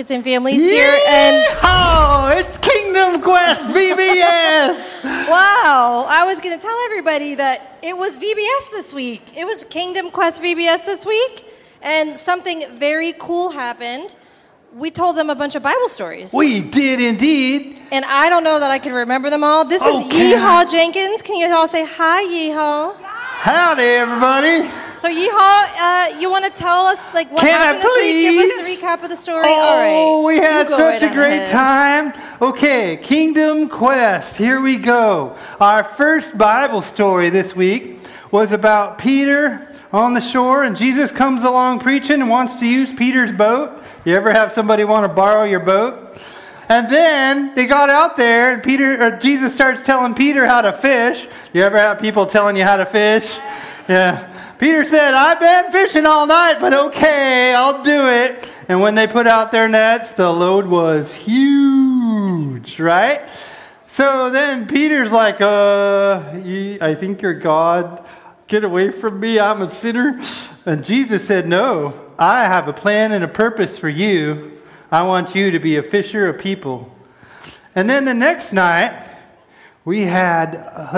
kids and families here. And oh, it's Kingdom Quest VBS. Wow, I was going to tell everybody that it was VBS this week. It was Kingdom Quest VBS this week, and something very cool happened. We told them a bunch of Bible stories. We did indeed. And I don't know that I can remember them all. This is Yeehaw Jenkins. Can you all say hi, Yeehaw? Howdy, everybody. So, Yeehaw, you want to tell us what happened this week? Give us the recap of the story. All right. We had such a great time. Okay, Kingdom Quest. Here we go. Our first Bible story this week was about Peter on the shore, and Jesus comes along preaching and wants to use Peter's boat. You ever have somebody want to borrow your boat? And then they got out there, and Jesus starts telling Peter how to fish. You ever have people telling you how to fish? Yeah. Peter said, I've been fishing all night, but okay, I'll do it. And when they put out their nets, the load was huge, right? So then Peter's like, I think you're God. Get away from me, I'm a sinner. And Jesus said, no, I have a plan and a purpose for you. I want you to be a fisher of people. And then the next night, we had,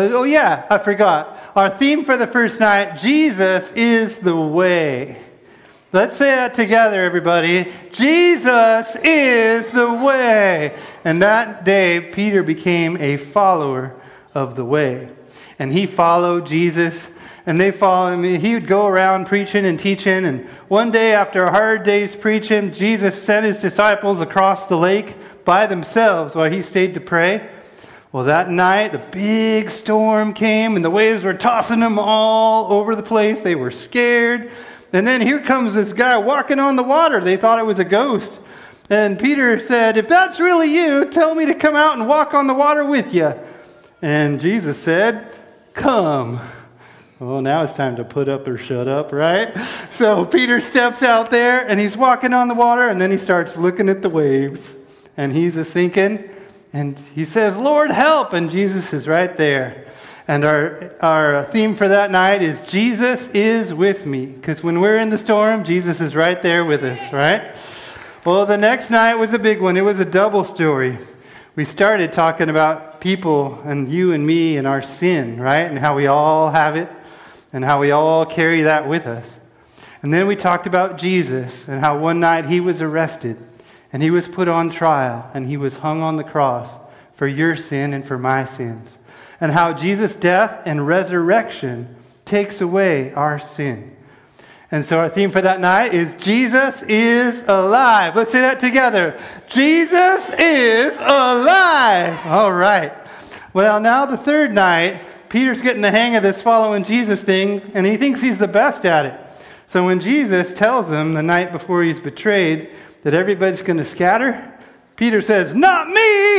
I forgot. Our theme for the first night, Jesus is the way. Let's say that together, everybody. Jesus is the way. And that day, Peter became a follower of the way. And he followed Jesus, and they followed him. He would go around preaching and teaching. And one day, after a hard day's preaching, Jesus sent his disciples across the lake by themselves while he stayed to pray. Well, that night, the big storm came, and the waves were tossing them all over the place. They were scared. And then here comes this guy walking on the water. They thought it was a ghost. And Peter said, if that's really you, tell me to come out and walk on the water with you. And Jesus said, come. Well, now it's time to put up or shut up, right? So Peter steps out there, and he's walking on the water, and then he starts looking at the waves. And he's a-sinking. And he says, Lord, help. And Jesus is right there. And our theme for that night is Jesus is with me. Because when we're in the storm, Jesus is right there with us, right? Well, the next night was a big one. It was a double story. We started talking about people and you and me and our sin, right? And how we all have it and how we all carry that with us. And then we talked about Jesus and how one night he was arrested. And he was put on trial, and he was hung on the cross for your sin and for my sins. And how Jesus' death and resurrection takes away our sin. And so our theme for that night is Jesus is alive. Let's say that together. Jesus is alive. All right. Well, now the third night, Peter's getting the hang of this following Jesus thing, and he thinks he's the best at it. So when Jesus tells him the night before he's betrayed that everybody's going to scatter, Peter says, not me!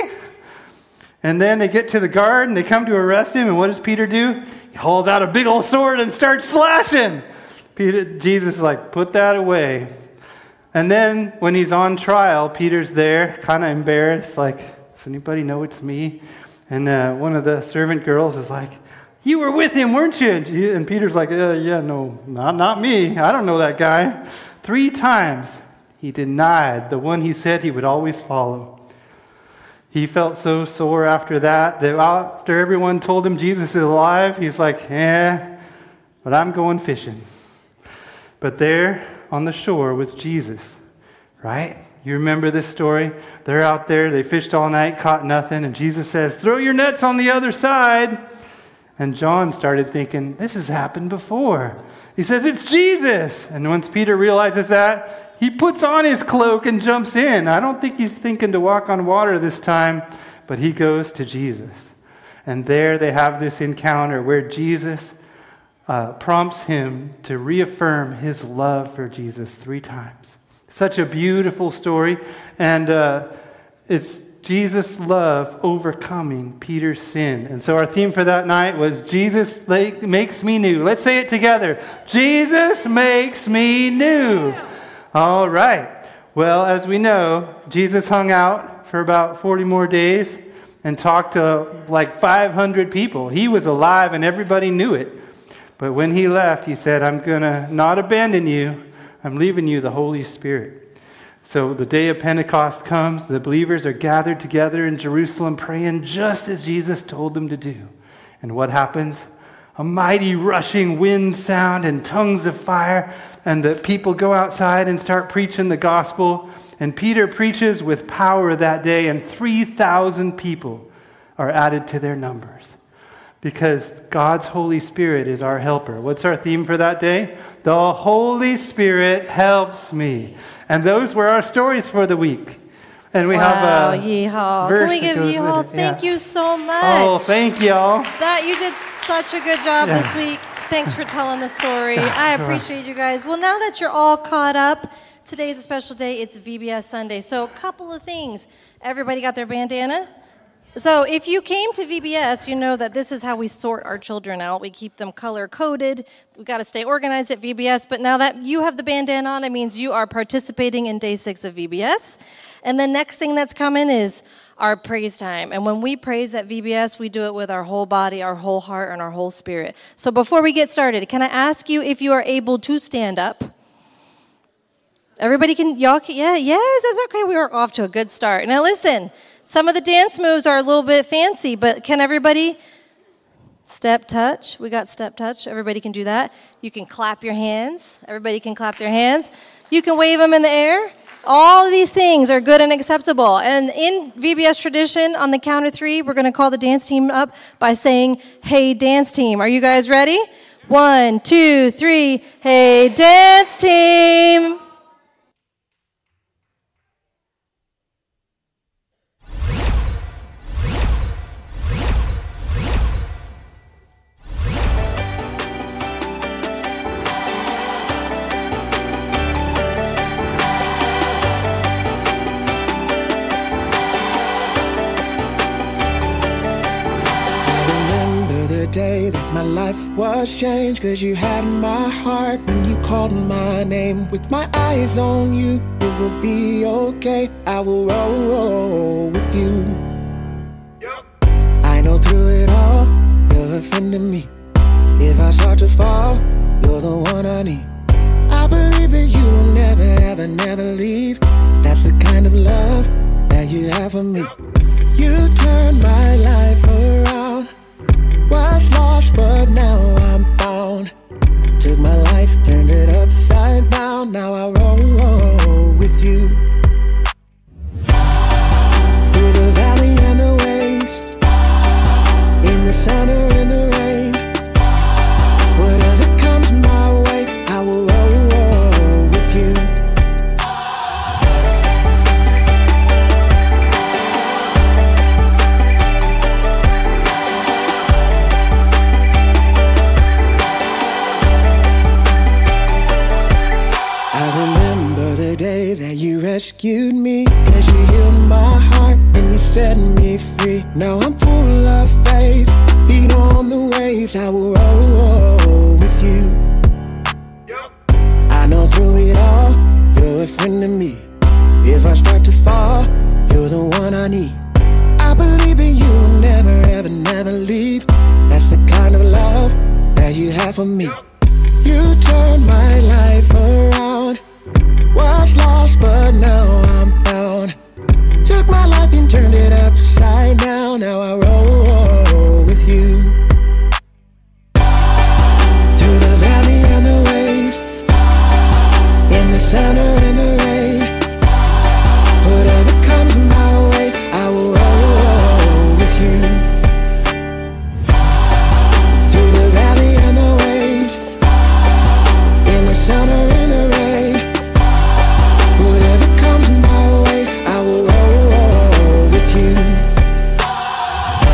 And then they get to the guard and they come to arrest him, and what does Peter do? He hauls out a big old sword and starts slashing. Jesus is like, put that away. And then when he's on trial, Peter's there, kind of embarrassed, like, does anybody know it's me? And one of the servant girls is like, you were with him, weren't you? And Peter's like, yeah, no, not me. I don't know that guy. 3 times. He denied the one he said he would always follow. He felt so sore after that after everyone told him Jesus is alive, he's like, but I'm going fishing. But there on the shore was Jesus, right? You remember this story? They're out there, they fished all night, caught nothing, and Jesus says, throw your nets on the other side. And John started thinking, this has happened before. He says, it's Jesus. And once Peter realizes that, he puts on his cloak and jumps in. I don't think he's thinking to walk on water this time, but he goes to Jesus. And there they have this encounter where Jesus prompts him to reaffirm his love for Jesus 3 times. Such a beautiful story. And it's Jesus' love overcoming Peter's sin. And so our theme for that night was Jesus makes me new. Let's say it together. Jesus makes me new. All right. Well, as we know, Jesus hung out for about 40 more days and talked to like 500 people. He was alive and everybody knew it. But when he left, he said, I'm going to not abandon you. I'm leaving you the Holy Spirit. So the day of Pentecost comes, the believers are gathered together in Jerusalem praying just as Jesus told them to do. And what happens? A mighty rushing wind sound and tongues of fire, and the people go outside and start preaching the gospel. And Peter preaches with power that day, and 3,000 people are added to their numbers. Because God's Holy Spirit is our helper. What's our theme for that day? The Holy Spirit helps me. And those were our stories for the week. And we have a Yeehaw. verse Can we that give goes Yeehaw? with it. Thank you so much. Oh, thank y'all. That you did such a good job this week. Thanks for telling the story. I appreciate you guys. Well, now that you're all caught up, today's a special day. It's VBS Sunday. So a couple of things. Everybody got their bandana? So if you came to VBS, you know that this is how we sort our children out. We keep them color-coded. We've got to stay organized at VBS. But now that you have the bandana on, it means you are participating in Day 6 of VBS. And the next thing that's coming is our praise time. And when we praise at VBS, we do it with our whole body, our whole heart, and our whole spirit. So before we get started, can I ask you if you are able to stand up? Everybody can, y'all can, yes, that's okay. We were off to a good start. Now listen. Some of the dance moves are a little bit fancy, but can everybody step touch? We got step touch. Everybody can do that. You can clap your hands. Everybody can clap their hands. You can wave them in the air. All of these things are good and acceptable. And in VBS tradition, on the count of 3, we're going to call the dance team up by saying, "Hey, dance team." Are you guys ready? 1, 2, 3. Hey, dance team. Day that my life was changed, 'cause you had my heart when you called my name. With my eyes on you, it will be okay. I will roll with you. I know through it all, you're a friend to me. If I start to fall, you're the one I need. I believe that you will never, ever, never leave. That's the kind of love that you have for me. You turned my life around. Was lost, but now I'm found. Took my life, turned it upside down. Now I roll with you. Through the valley and the waves, in the sun or in the rain, whatever comes my way, I will roll with you. That you rescued me, 'cause you healed my heart and you set me free. Now I'm full of faith, feet on the waves. I will roll with you. I know through it all, you're a friend to me. If I start to fall, you're the one I need. I believe that you will never, ever, never leave. That's the kind of love that you have for me. You turned my life around. Was lost, but now I'm found. Took my life and turned it upside down. Now I roll with you. Through the valley and the waves, in the sun or in the rain, whatever comes my way, I will roll with you. Through the valley and the waves, in the sun or in the rain, whatever comes my way, I will roll with you.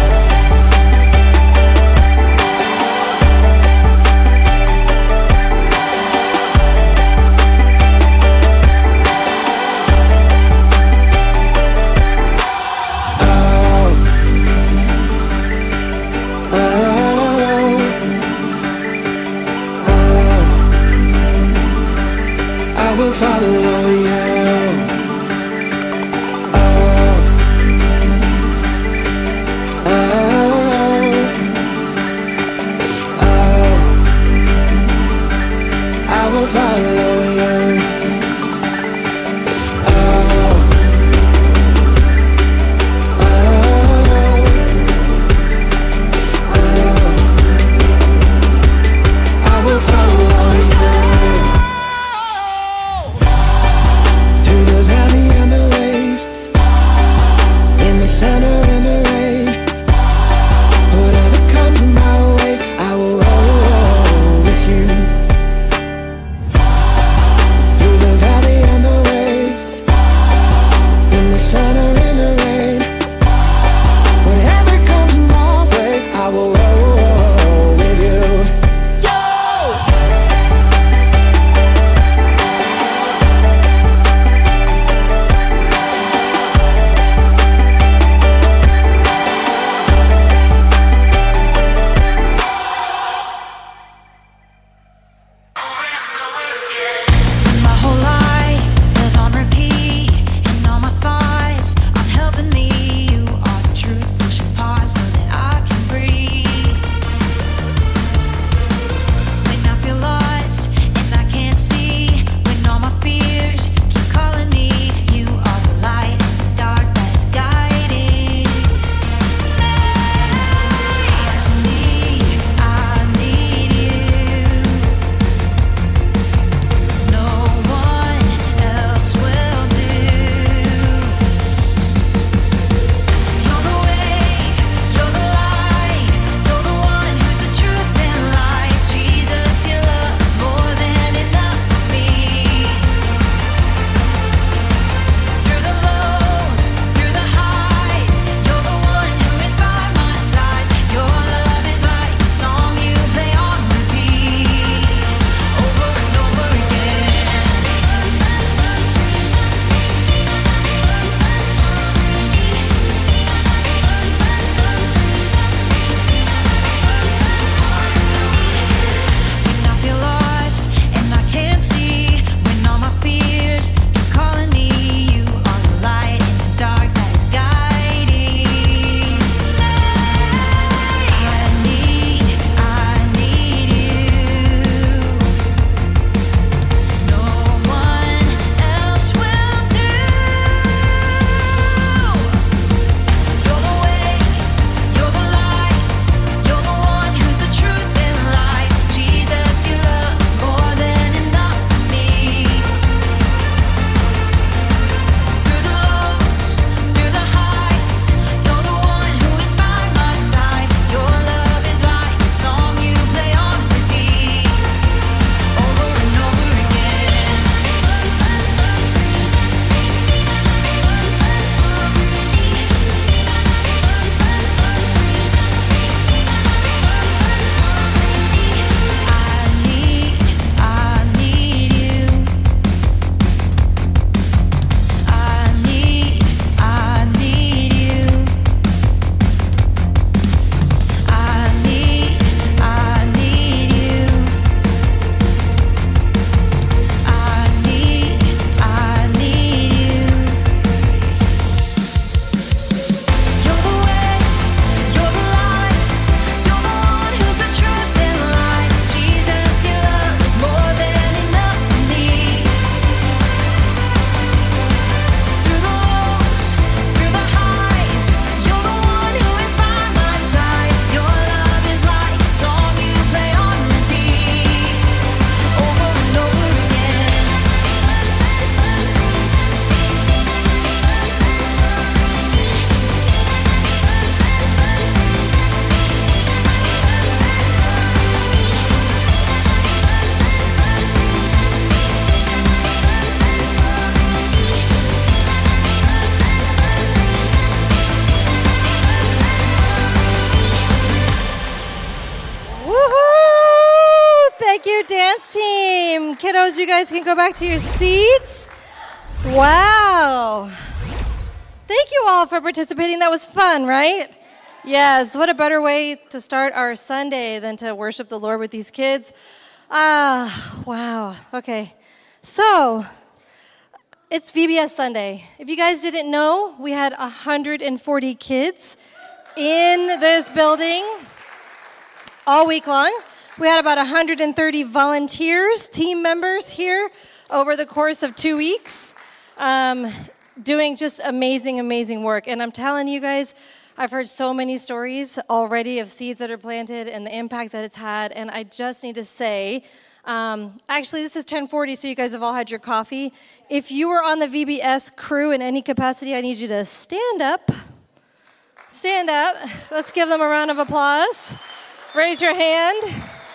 Thank you, dance team. Kiddos, you guys can go back to your seats. Wow. Thank you all for participating. That was fun, right? Yes, what a better way to start our Sunday than to worship the Lord with these kids. Wow. Okay. So, it's VBS Sunday. If you guys didn't know, we had 140 kids in this building all week long. We had about 130 volunteers, team members here over the course of 2 weeks, doing just amazing work. And I'm telling you guys, I've heard so many stories already of seeds that are planted and the impact that it's had. And I just need to say, actually, this is 10:40, so you guys have all had your coffee. If you were on the VBS crew in any capacity, I need you to stand up. Stand up. Let's give them a round of applause. Raise your hand.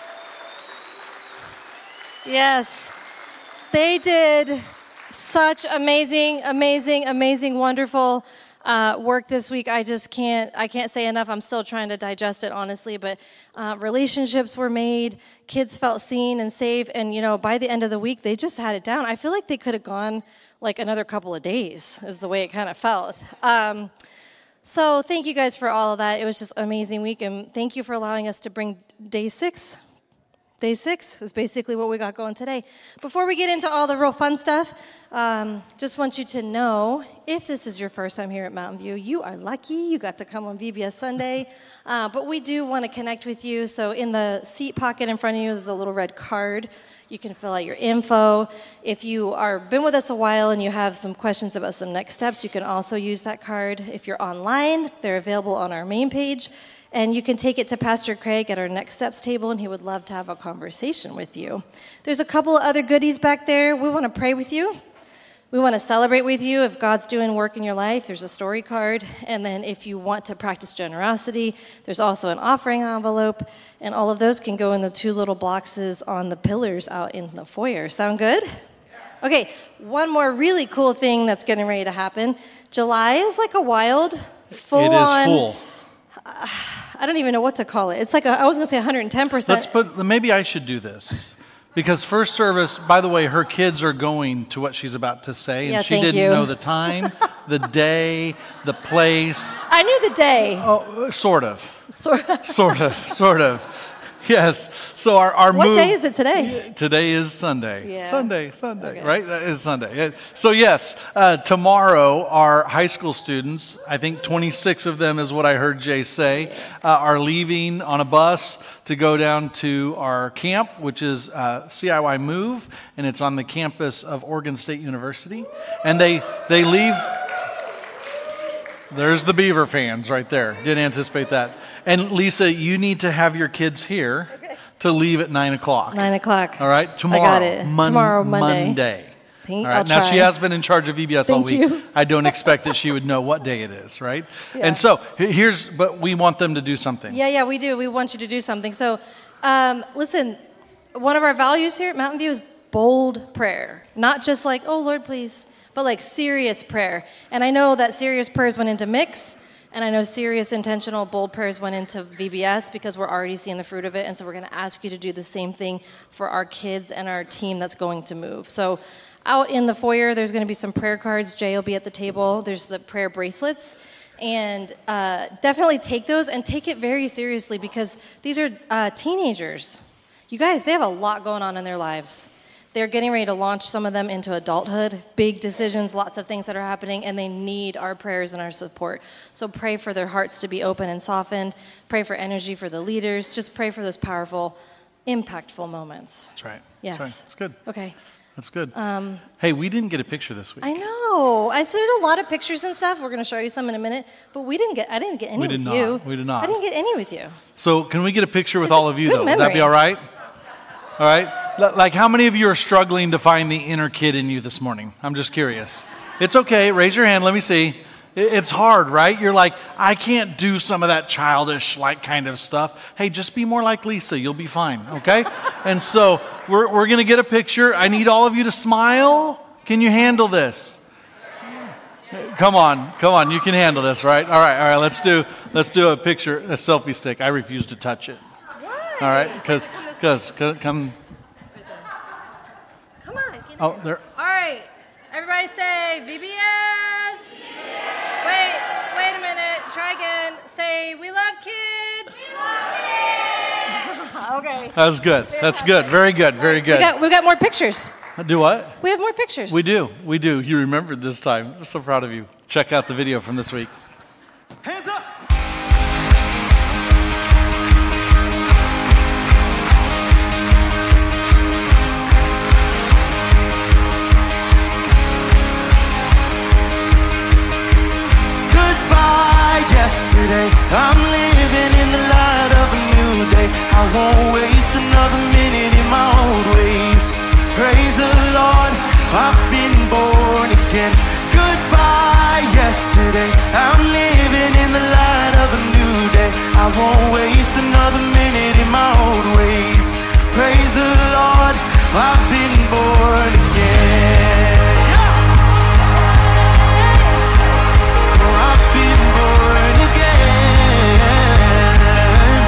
Yes. They did such amazing, wonderful work this week. I can't say enough. I'm still trying to digest it, honestly, but relationships were made. Kids felt seen and safe, and, by the end of the week, they just had it down. I feel like they could have gone like another couple of days, is the way it kind of felt. So thank you guys for all of that. It was just an amazing week, and thank you for allowing us to bring day 6. Day 6 is basically what we got going today. Before we get into all the real fun stuff, just want you to know, if this is your first time here at Mountain View, you are lucky. You got to come on VBS Sunday. But we do want to connect with you. So in the seat pocket in front of you, there's a little red card. You can fill out your info. If you are been with us a while and you have some questions about some next steps, you can also use that card. If you're online, they're available on our main page. And you can take it to Pastor Craig at our Next Steps table, and he would love to have a conversation with you. There's a couple of other goodies back there. We want to pray with you. We want to celebrate with you if God's doing work in your life. There's a story card. And then if you want to practice generosity, there's also an offering envelope. And all of those can go in the 2 little boxes on the pillars out in the foyer. Sound good? Okay, one more really cool thing that's getting ready to happen. July is like a wild, full-on... It is full. I don't even know what to call it. It's like, I was going to say 110%. Maybe I should do this. Because first service, by the way, her kids are going to what she's about to say. And she didn't know the time, the day, the place. I knew the day. Oh, sort of. Sort of. Yes. So our what move. What day is it today? Today is Sunday. Yeah. Sunday. Okay. Right? It's Sunday. So yes, tomorrow our high school students, I think 26 of them is what I heard Jay say, are leaving on a bus to go down to our camp, which is CIY Move, and it's on the campus of Oregon State University. And they leave. There's the Beaver fans right there. Didn't anticipate that. And Lisa, you need to have your kids here to leave at 9 o'clock. 9 o'clock. All right? Tomorrow. I got it. Tomorrow, Monday. All right. I'll now, try. she has been in charge of VBS all week. You. I don't expect that she would know what day it is, right? Yeah. And so, but we want them to do something. Yeah, we do. We want you to do something. So, listen, one of our values here at Mountain View is bold prayer. Not just like, oh, Lord, please, but like serious prayer. And I know that serious prayers went into Mix, and I know serious, intentional, bold prayers went into VBS because we're already seeing the fruit of it. And so we're going to ask you to do the same thing for our kids and our team that's going to move. So out in the foyer, there's going to be some prayer cards. Jay will be at the table. There's the prayer bracelets. And definitely take those and take it very seriously because these are teenagers. You guys, they have a lot going on in their lives. They're getting ready to launch some of them into adulthood, big decisions, lots of things that are happening, and they need our prayers and our support. So pray for their hearts to be open and softened. Pray for energy for the leaders. Just pray for those powerful, impactful moments. That's right. Yes. That's good. Okay. That's good. Hey, we didn't get a picture this week. I know. There's a lot of pictures and stuff. We're going to show you some in a minute. But I didn't get any with you. We did not. I didn't get any with you. So can we get a picture with all of you, though? Memory. Would that be all right? All right? Like, how many of you are struggling to find the inner kid in you this morning? I'm just curious. It's okay. Raise your hand. Let me see. It's hard, right? You're like, I can't do some of that childish, like, kind of stuff. Hey, just be more like Lisa. You'll be fine, okay? And so we're going to get a picture. I need all of you to smile. Can you handle this? Come on. You can handle this, right? All right. Let's do a picture, a selfie stick. I refuse to touch it. What? All right? Because come. Oh, there. All right. Everybody say VBS. Wait a minute. Try again. Say, we love kids. We love kids. Okay. That was good. That's good. Very good. Very good. We got more pictures. Do what? We have more pictures. We do. You remembered this time. I'm so proud of you. Check out the video from this week. Hands up! Goodbye, yesterday. I'm living in the light of a new day. I won't waste another minute in my old ways. Praise the Lord, I've been born again. Goodbye, yesterday. I'm living in the light of a new day. I won't waste another minute in my old ways. Praise the Lord, I've been born again. Oh, I've been born again.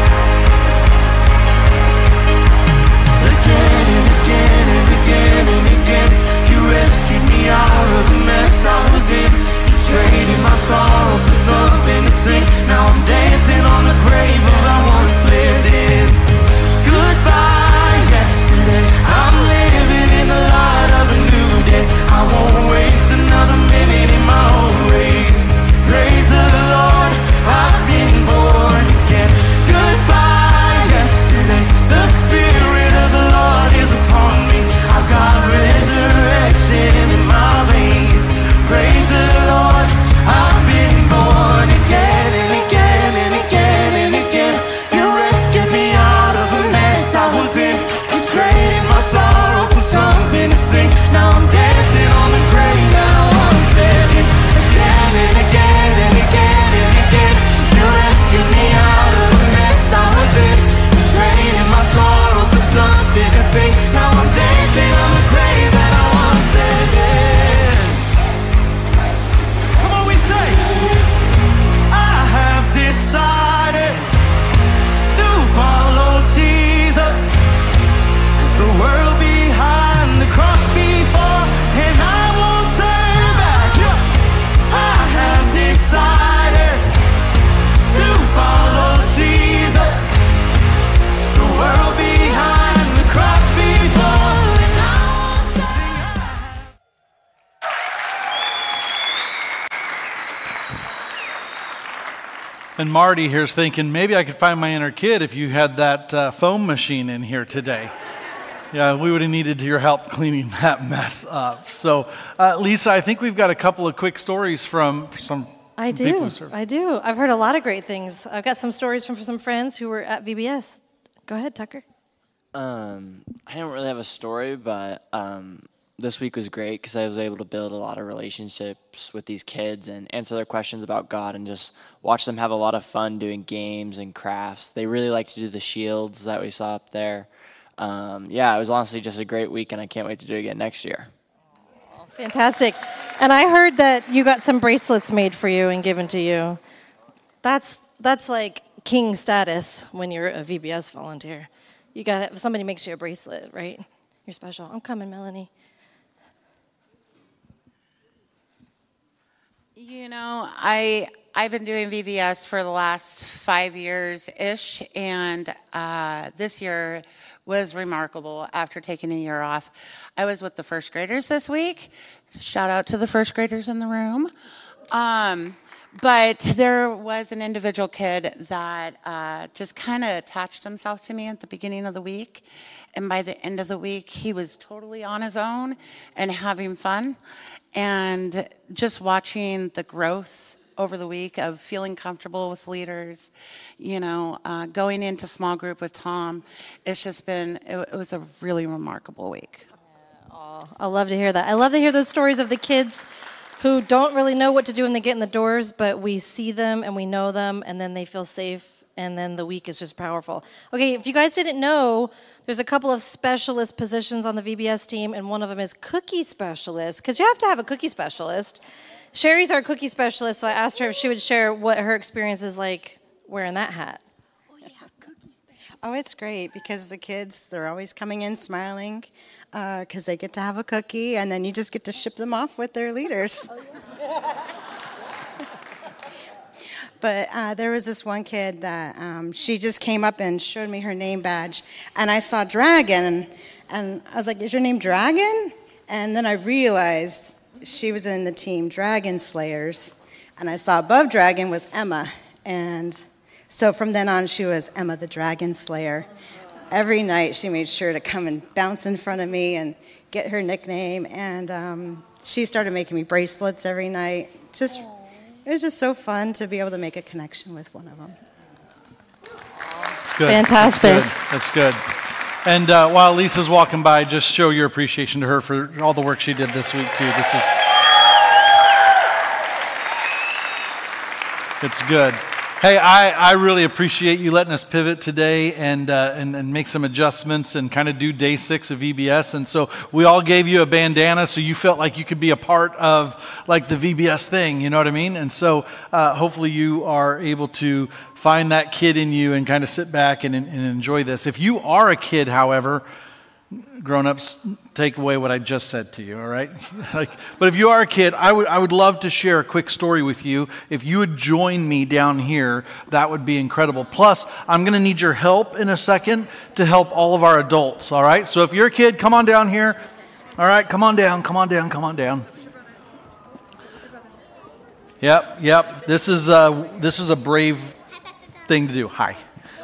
Again and again and again and again. You rescued me out of the mess I was in. You traded my sorrow for something to sing. Now I'm dancing on the grave of I once lived in. Goodbye, yesterday. I'm living in the light of a new day. I won't waste another minute in my own ways. Praise the Lord, I've been born again. Goodbye, yesterday. The Spirit of the Lord is upon me. I've got resurrection in my veins. Praise the Lord, I've been born again and again and again and again. You rescued me out of the mess I was in. You traded my sorrow for something to sing. Now I'm dancing on the grave that I once lived in. Again and again and again and again. You rescued me out of the mess I was in. You traded my sorrow for something to sing. Now I'm dancing on the grave that I once lived in. Come on, we say, I have decided to follow Jesus. The world behind, the cross before, and I won't turn back. I have decided to follow Jesus. The world behind, the cross before, and I won't turn back. And Marty here's thinking, maybe I could find my inner kid if you had that foam machine in here today. Yeah, we would have needed your help cleaning that mess up. So, Lisa, I think we've got a couple of quick stories from some people who serve. I do. I've heard a lot of great things. I've got some stories from some friends who were at VBS. Go ahead, Tucker. I don't really have a story, but this week was great because I was able to build a lot of relationships with these kids and answer their questions about God and just watch them have a lot of fun doing games and crafts. They really like to do the shields that we saw up there. Yeah, it was honestly just a great week, and I can't wait to do it again next year. Fantastic. And I heard that you got some bracelets made for you and given to you. That's like king status when you're a VBS volunteer. You got if somebody makes you a bracelet, right? You're special. I'm coming, Melanie. You know, I've been doing VBS for the last 5 years-ish, and this year was remarkable after taking a year off. I was with the first graders this week. Shout out to the first graders in the room. But there was an individual kid that just kind of attached himself to me at the beginning of the week. And by the end of the week, he was totally on his own and having fun. And just watching the growth over the week of feeling comfortable with leaders, you know, going into small group with Tom, it's just been, it was a really remarkable week. Oh, I love to hear that. I love to hear those stories of the kids who don't really know what to do when they get in the doors, but we see them and we know them, and then they feel safe, and then the week is just powerful. Okay, if you guys didn't know, there's a couple of specialist positions on the VBS team, and one of them is cookie specialist, because you have to have a cookie specialist. Sherry's our cookie specialist, so I asked her if she would share what her experience is like wearing that hat. Oh, yeah, cookie specialist. Oh, it's great because the kids, they're always coming in smiling because they get to have a cookie, and then you just get to ship them off with their leaders. But there was this one kid that she just came up and showed me her name badge, and I saw Dragon, and I was like, is your name Dragon? And then I realized she was in the team Dragon Slayers, and I saw above Dragon was Emma, and so from then on, she was Emma the Dragon Slayer. Every night, she made sure to come and bounce in front of me and get her nickname, and she started making me bracelets every night. It was just so fun to be able to make a connection with one of them. It's good. Fantastic. That's good. And while Lisa's walking by, just show your appreciation to her for all the work she did this week, too. It's good. Hey, I really appreciate you letting us pivot today and make some adjustments and kind of do day 6 of VBS. And so we all gave you a bandana so you felt like you could be a part of like the VBS thing, you know what I mean? And so hopefully you are able to find that kid in you and kind of sit back and enjoy this. If you are a kid, however, grown-ups, take away what I just said to you, all right? But if you are a kid, I would love to share a quick story with you. If you would join me down here, that would be incredible. Plus, I'm going to need your help in a second to help all of our adults, all right? So if you're a kid, come on down here. All right, come on down. Yep. This is a brave thing to do. Hi.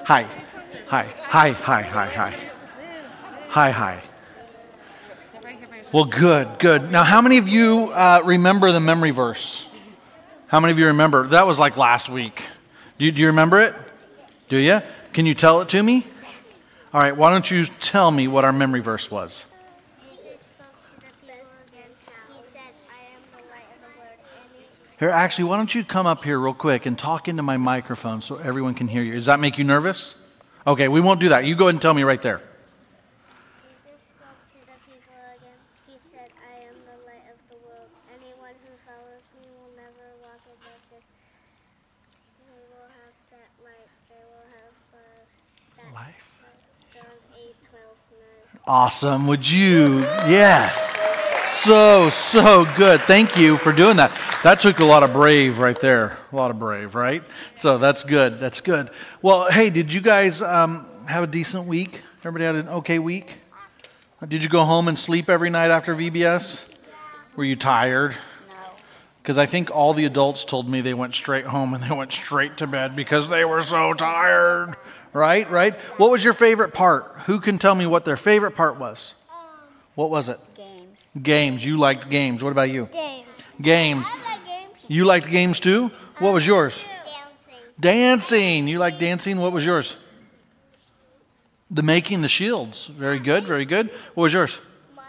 Well, good. Now, how many of you remember the memory verse? How many of you remember? That was like last week. Do you remember it? Do you? Can you tell it to me? All right, why don't you tell me what our memory verse was? Jesus spoke to the people again. He said, I am the light of the world. Here, actually, why don't you come up here real quick and talk into my microphone so everyone can hear you. Does that make you nervous? Okay, we won't do that. You go ahead and tell me right there. Jesus spoke to the people again. He said, I am the light of the world. Anyone who follows me will never walk in darkness. They will have that light. They will have that Life. John 8:12. Awesome. Would you? Yes. So good. Thank you for doing that. That took a lot of brave right there. A lot of brave, right? So that's good. Well, hey, did you guys have a decent week? Everybody had an okay week? Did you go home and sleep every night after VBS? Were you tired? No. Because I think all the adults told me they went straight home and they went straight to bed because they were so tired. Right? What was your favorite part? Who can tell me what their favorite part was? What was it? Games. You liked games. What about you? Games. I like games. You liked games too? What was yours? Dancing. Dancing. You like dancing? What was yours? The making the shields. Very good. What was yours? Mine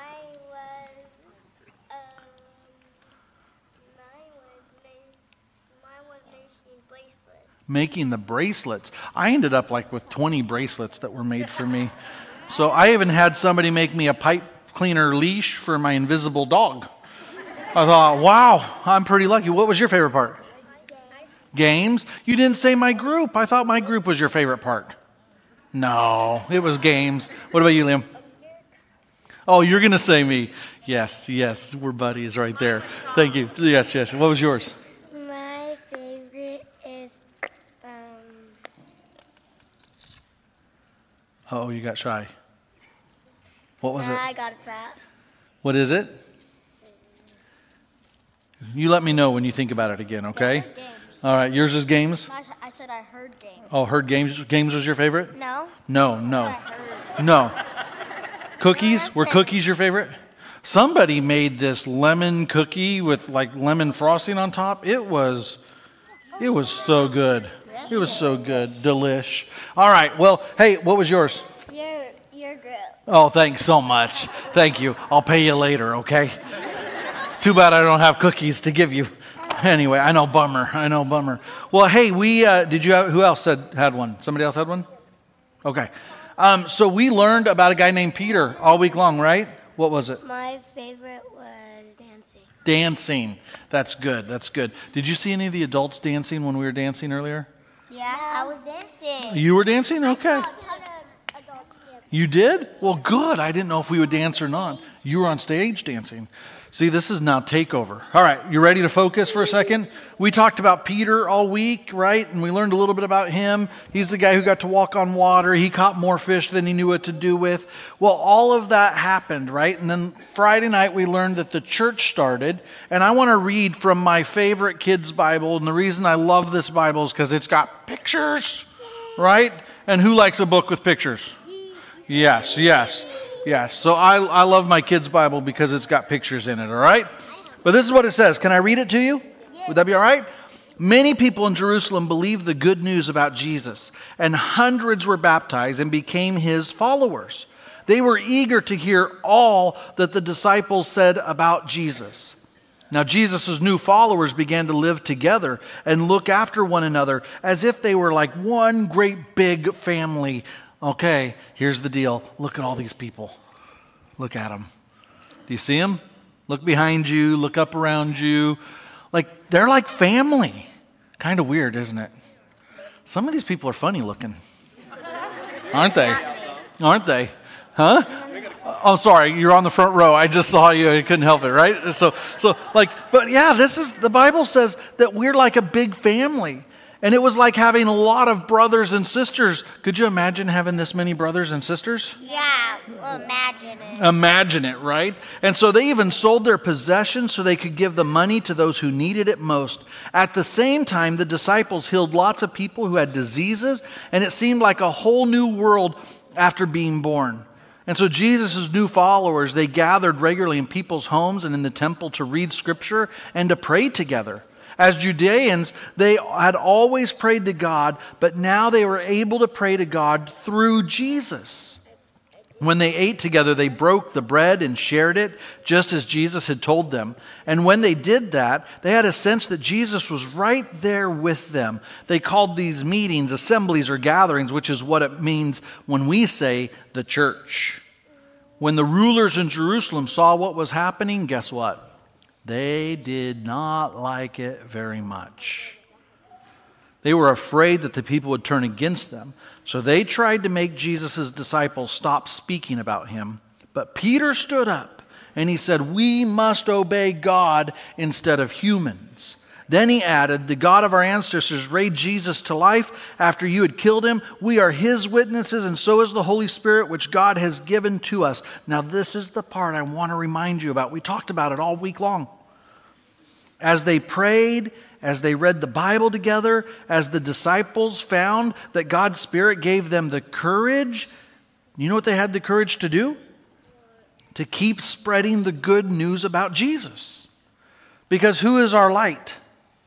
was making bracelets. Making the bracelets. I ended up like with 20 bracelets that were made for me. So I even had somebody make me a pipe cleaner leash for my invisible dog. I thought, wow, I'm pretty lucky. What was your favorite part? Games? You didn't say my group. I thought my group was your favorite part. No, it was games. What about you, Liam? Oh, you're going to say me. Yes, we're buddies right there. Thank you. Yes. What was yours? My favorite is, Oh, you got shy. What was it? I got it fat. What is it? You let me know when you think about it again, okay? Games. All right, yours is games? I said I heard games. Oh, heard games. Games was your favorite? No. No. Cookies? Were cookies your favorite? Somebody made this lemon cookie with like lemon frosting on top. It was so good. It was so good. Delish. All right, well, hey, what was yours? Your group. Oh, thanks so much. Thank you. I'll pay you later, okay? Too bad I don't have cookies to give you. Anyway, I know, bummer. Well, hey, who else had one? Somebody else had one? Okay. So we learned about a guy named Peter all week long, right? What was it? My favorite was dancing. Dancing. That's good. Did you see any of the adults dancing when we were dancing earlier? Yeah, I was dancing. You were dancing? Okay. I saw a ton of You did? Well, good. I didn't know if we would dance or not. You were on stage dancing. See, this is now takeover. All right, you ready to focus for a second? We talked about Peter all week, right? And we learned a little bit about him. He's the guy who got to walk on water. He caught more fish than he knew what to do with. Well, all of that happened, right? And then Friday night we learned that the church started. And I want to read from my favorite kids' Bible. And the reason I love this Bible is because it's got pictures, right? And who likes a book with pictures? Yes, yes. Yes, so I love my kids' Bible because it's got pictures in it, all right? But this is what it says. Can I read it to you? Yes. Would that be all right? Many people in Jerusalem believed the good news about Jesus, and hundreds were baptized and became his followers. They were eager to hear all that the disciples said about Jesus. Now, Jesus' new followers began to live together and look after one another as if they were like one great big family. Okay, here's the deal. Look at all these people. Look at them. Do you see them? Look behind you. Look up around you. Like, they're like family. Kind of weird, isn't it? Some of these people are funny looking. Aren't they? Aren't they? Huh? Oh, sorry, you're on the front row. I just saw you. I couldn't help it, right? So, but yeah, the Bible says that we're like a big family. And it was like having a lot of brothers and sisters. Could you imagine having this many brothers and sisters? Yeah, well, imagine it. Imagine it, right? And so they even sold their possessions so they could give the money to those who needed it most. At the same time, the disciples healed lots of people who had diseases, and it seemed like a whole new world after being born. And so Jesus' new followers, they gathered regularly in people's homes and in the temple to read Scripture and to pray together. As Judeans, they had always prayed to God, but now they were able to pray to God through Jesus. When they ate together, they broke the bread and shared it, just as Jesus had told them. And when they did that, they had a sense that Jesus was right there with them. They called these meetings assemblies or gatherings, which is what it means when we say the church. When the rulers in Jerusalem saw what was happening, guess what? They did not like it very much. They were afraid that the people would turn against them. So they tried to make Jesus' disciples stop speaking about him. But Peter stood up and he said, "We must obey God instead of humans." Then he added, "The God of our ancestors raised Jesus to life after you had killed him. We are his witnesses, and so is the Holy Spirit, which God has given to us." Now, this is the part I want to remind you about. We talked about it all week long. As they prayed, as they read the Bible together, as the disciples found that God's Spirit gave them the courage, you know what they had the courage to do? To keep spreading the good news about Jesus. Because who is our light?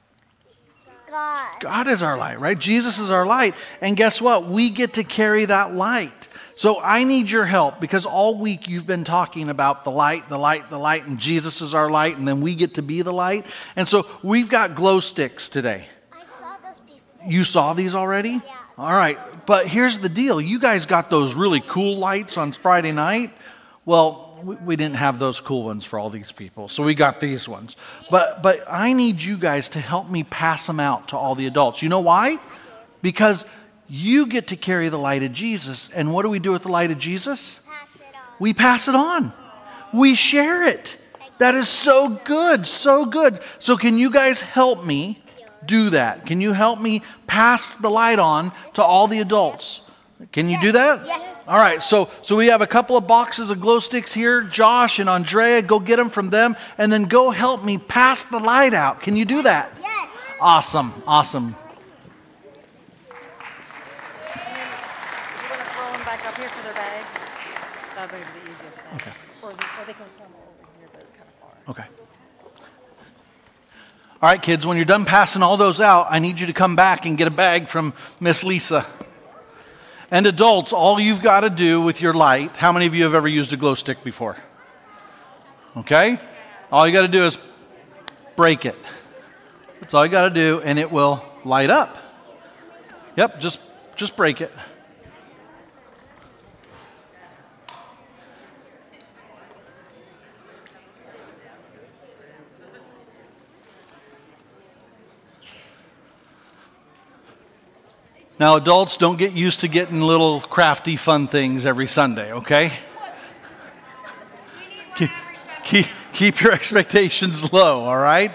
God. God is our light, right? Jesus is our light. And guess what? We get to carry that light. So I need your help because all week you've been talking about the light, the light, the light, and Jesus is our light, and then we get to be the light. And so we've got glow sticks today. I saw those before. You saw these already? Yeah. All right. But here's the deal. You guys got those really cool lights on Friday night. Well, we didn't have those cool ones for all these people, so we got these ones. But I need you guys to help me pass them out to all the adults. You know why? Because you get to carry the light of Jesus, and what do we do with the light of Jesus? Pass it on. We pass it on. We share it. That is so good, so good. So can you guys help me do that? Can you help me pass the light on to all the adults? Can you do that? Yes. All right, so we have a couple of boxes of glow sticks here. Josh and Andrea, go get them from them, and then go help me pass the light out. Can you do that? Yes. Awesome, awesome. You want to throw them back up here for their bag? That'll be the easiest thing. Okay. Or they can come over here, but it's kind of far. Okay. All right, kids, when you're done passing all those out, I need you to come back and get a bag from Miss Lisa. And adults, all you've got to do with your light, how many of you have ever used a glow stick before? Okay? All you got to do is break it. That's all you got to do, and it will light up. Yep, just break it. Now, adults, don't get used to getting little crafty fun things every Sunday, okay? Keep your expectations low, all right?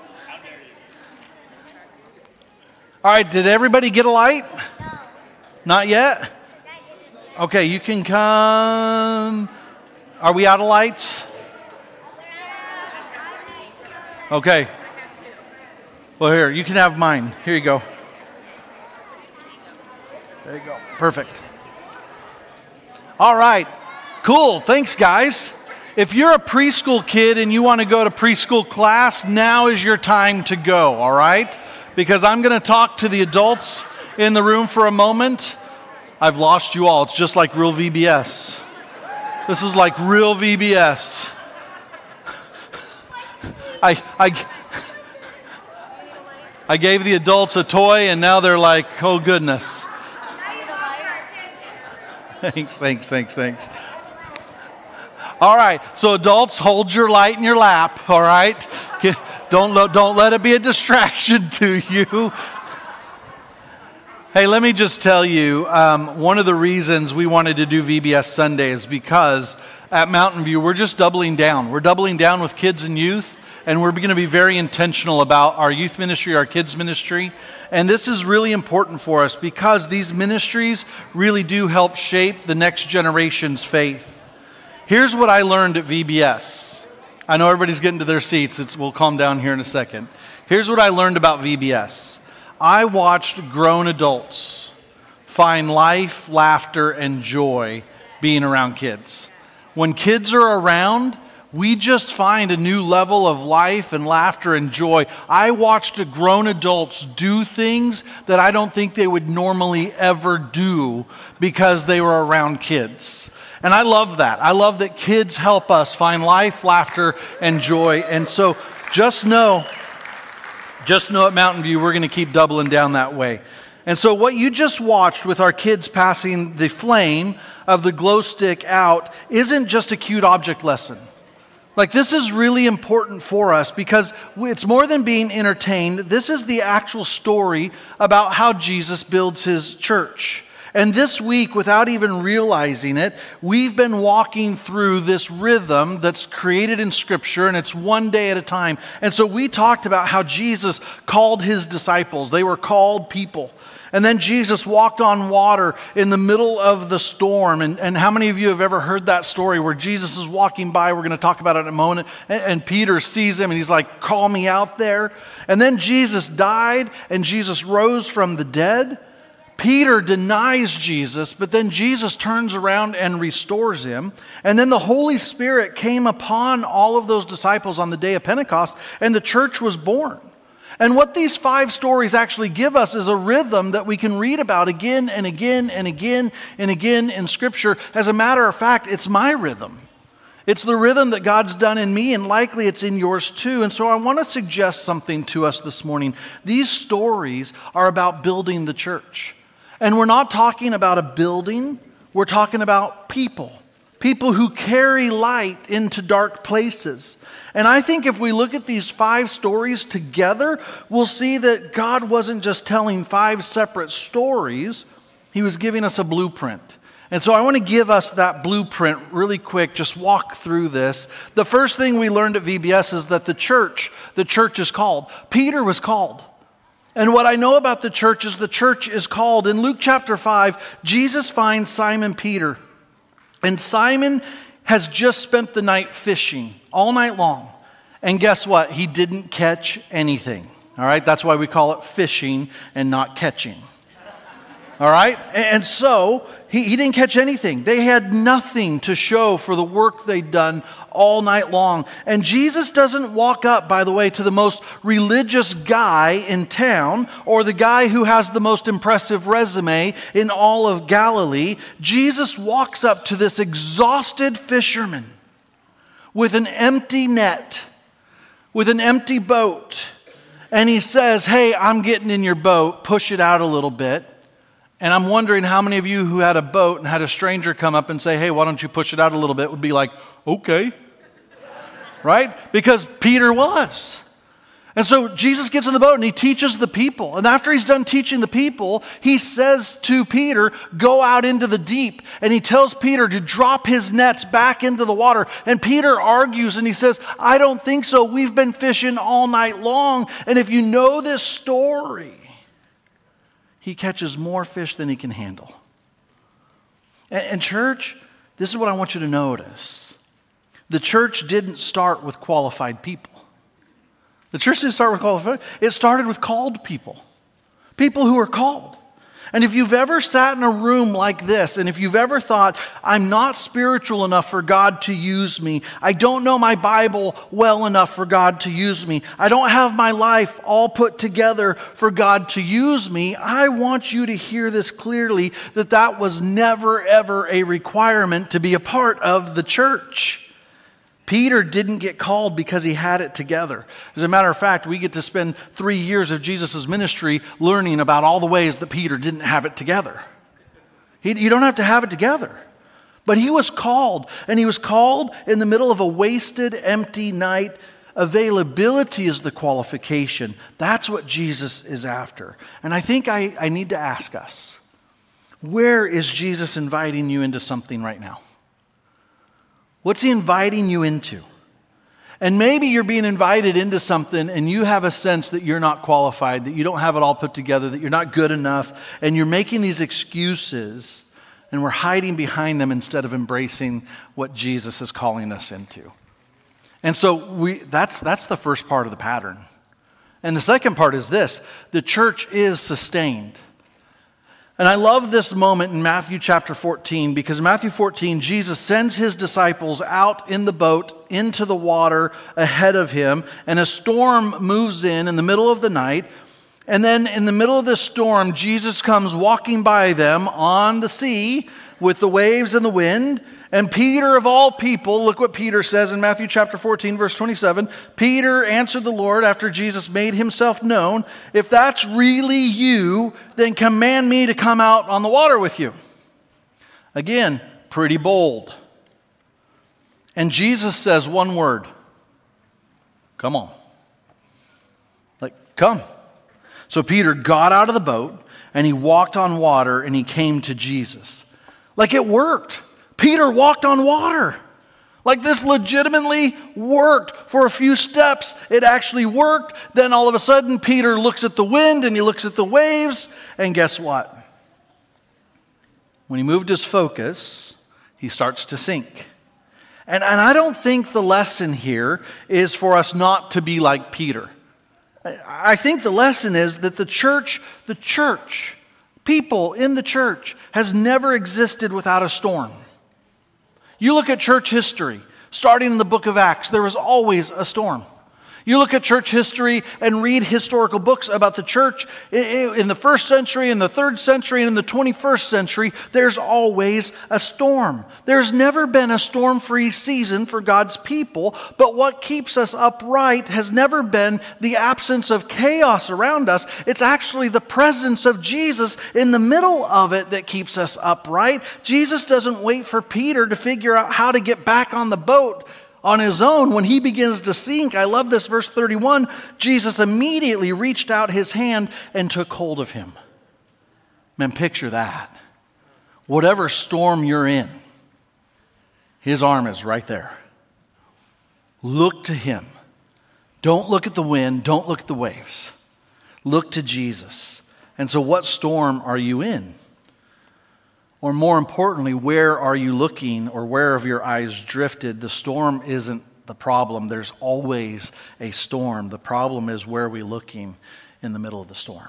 All right, did everybody get a light? No. Not yet? Okay, you can come. Are we out of lights? Okay. Well, here, you can have mine. Here you go. There you go. Perfect. All right. Cool. Thanks, guys. If you're a preschool kid and you want to go to preschool class, now is your time to go, all right? Because I'm going to talk to the adults in the room for a moment. I've lost you all. It's just like real VBS. This is like real VBS. I gave the adults a toy and now they're like, oh goodness. Thanks. All right, so adults, hold your light in your lap, all right? Don't let it be a distraction to you. Hey, let me just tell you, one of the reasons we wanted to do VBS Sunday is because at Mountain View, we're just doubling down. We're doubling down with kids and youth, and we're going to be very intentional about our youth ministry, our kids ministry. And this is really important for us because these ministries really do help shape the next generation's faith. Here's what I learned at VBS. I know everybody's getting to their seats. We'll calm down here in a second. Here's what I learned about VBS. I watched grown adults find life, laughter, and joy being around kids. When kids are around, we just find a new level of life and laughter and joy. I watched grown adults do things that I don't think they would normally ever do because they were around kids. And I love that. I love that kids help us find life, laughter, and joy. And so just know at Mountain View, we're going to keep doubling down that way. And so what you just watched with our kids passing the flame of the glow stick out isn't just a cute object lesson. Like, this is really important for us because it's more than being entertained. This is the actual story about how Jesus builds his church. And this week, without even realizing it, we've been walking through this rhythm that's created in Scripture, and it's one day at a time. And so we talked about how Jesus called his disciples. They were called people. And then Jesus walked on water in the middle of the storm. And how many of you have ever heard that story where Jesus is walking by? We're going to talk about it in a moment. And Peter sees him and he's like, call me out there. And then Jesus died and Jesus rose from the dead. Peter denies Jesus, but then Jesus turns around and restores him. And then the Holy Spirit came upon all of those disciples on the day of Pentecost, and the church was born. And what these 5 stories actually give us is a rhythm that we can read about again and again and again and again in Scripture. As a matter of fact, it's my rhythm. It's the rhythm that God's done in me, and likely it's in yours too. And so I want to suggest something to us this morning. These stories are about building the church. And we're not talking about a building, we're talking about people. People who carry light into dark places. And I think if we look at these 5 stories together, we'll see that God wasn't just telling 5 separate stories, he was giving us a blueprint. And so I want to give us that blueprint really quick, just walk through this. The first thing we learned at VBS is that the church is called. Peter was called. And what I know about the church is called. In Luke chapter 5, Jesus finds Simon Peter. And Simon has just spent the night fishing all night long. And guess what? He didn't catch anything. All right? That's why we call it fishing and not catching. All right? And so he didn't catch anything. They had nothing to show for the work they'd done all night long. And Jesus doesn't walk up, by the way, to the most religious guy in town or the guy who has the most impressive resume in all of Galilee. Jesus walks up to this exhausted fisherman with an empty net, with an empty boat. And he says, hey, I'm getting in your boat. Push it out a little bit. And I'm wondering how many of you who had a boat and had a stranger come up and say, hey, why don't you push it out a little bit, would be like, okay. Right? Because Peter was. And so Jesus gets in the boat and he teaches the people. And after he's done teaching the people, he says to Peter, go out into the deep. And he tells Peter to drop his nets back into the water. And Peter argues and he says, I don't think so. We've been fishing all night long. And if you know this story, he catches more fish than he can handle. And church, this is what I want you to notice. The church didn't start with qualified people. The church didn't start with qualified. It started with called people. People who are called. And if you've ever sat in a room like this, and if you've ever thought, I'm not spiritual enough for God to use me, I don't know my Bible well enough for God to use me, I don't have my life all put together for God to use me, I want you to hear this clearly, that was never ever a requirement to be a part of the church. Peter didn't get called because he had it together. As a matter of fact, we get to spend 3 years of Jesus' ministry learning about all the ways that Peter didn't have it together. You don't have to have it together. But he was called, and he was called in the middle of a wasted, empty night. Availability is the qualification. That's what Jesus is after. And I think I need to ask us, where is Jesus inviting you into something right now? What's he inviting you into? And maybe you're being invited into something and you have a sense that you're not qualified, that you don't have it all put together, that you're not good enough, and you're making these excuses and we're hiding behind them instead of embracing what Jesus is calling us into. And so that's the first part of the pattern. And the second part is this: the church is sustained. And I love this moment in Matthew chapter 14, because in Matthew 14, Jesus sends his disciples out in the boat into the water ahead of him, and a storm moves in the middle of the night. And then in the middle of this storm, Jesus comes walking by them on the sea with the waves and the wind. And Peter, of all people, look what Peter says in Matthew chapter 14, verse 27. Peter answered the Lord after Jesus made himself known, if that's really you, then command me to come out on the water with you. Again, pretty bold. And Jesus says one word. Come on. Come. So Peter got out of the boat and he walked on water and he came to Jesus. It worked. Peter walked on water. This legitimately worked for a few steps. It actually worked. Then all of a sudden, Peter looks at the wind and he looks at the waves. And guess what? When he moved his focus, he starts to sink. And I don't think the lesson here is for us not to be like Peter. I think the lesson is that the church, people in the church, has never existed without a storm. You look at church history, starting in the book of Acts, there was always a storm. You look at church history and read historical books about the church in the 1st century, in the 3rd century, and in the 21st century, there's always a storm. There's never been a storm-free season for God's people, but what keeps us upright has never been the absence of chaos around us. It's actually the presence of Jesus in the middle of it that keeps us upright. Jesus doesn't wait for Peter to figure out how to get back on the boat on his own. When he begins to sink, I love this, verse 31, Jesus immediately reached out his hand and took hold of him. Man, picture that. Whatever storm you're in, his arm is right there. Look to him. Don't look at the wind. Don't look at the waves. Look to Jesus. And so what storm are you in? Or more importantly, where are you looking, or where have your eyes drifted? The storm isn't the problem. There's always a storm. The problem is, where are we looking in the middle of the storm?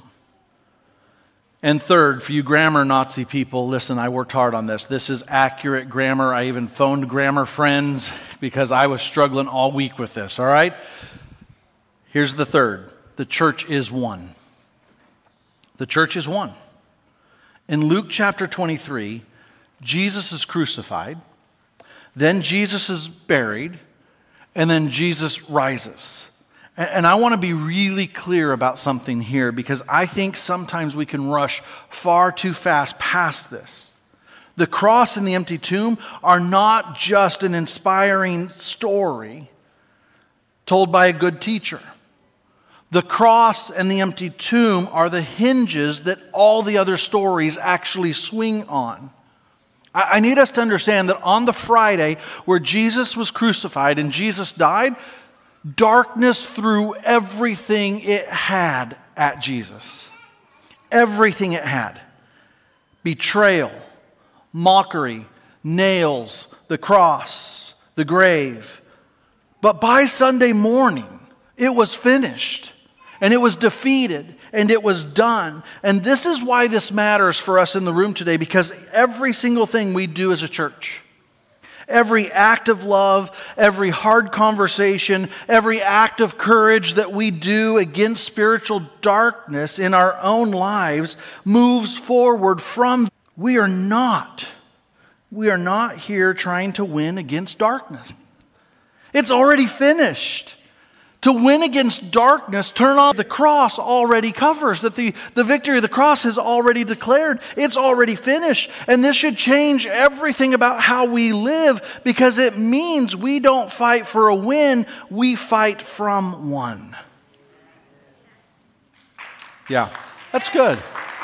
And third, for you grammar Nazi people, listen, I worked hard on this. This is accurate grammar. I even phoned grammar friends because I was struggling all week with this, all right? Here's the third. The church is one. The church is one. In Luke chapter 23, Jesus is crucified, then Jesus is buried, and then Jesus rises. And I want to be really clear about something here, because I think sometimes we can rush far too fast past this. The cross and the empty tomb are not just an inspiring story told by a good teacher. The cross and the empty tomb are the hinges that all the other stories actually swing on. I need us to understand that on the Friday where Jesus was crucified and Jesus died, darkness threw everything it had at Jesus. Everything it had. Betrayal, mockery, nails, the cross, the grave. But by Sunday morning, it was finished, and it was defeated, and it was done. And this is why this matters for us in the room today, because every single thing we do as a church, every act of love, every hard conversation, every act of courage that we do against spiritual darkness in our own lives moves forward from, we are not here trying to win against darkness. It's already finished. To win against darkness, turn on the cross already covers, that the victory of the cross is already declared. It's already finished. And this should change everything about how we live, because it means we don't fight for a win, we fight from one. Yeah, that's good.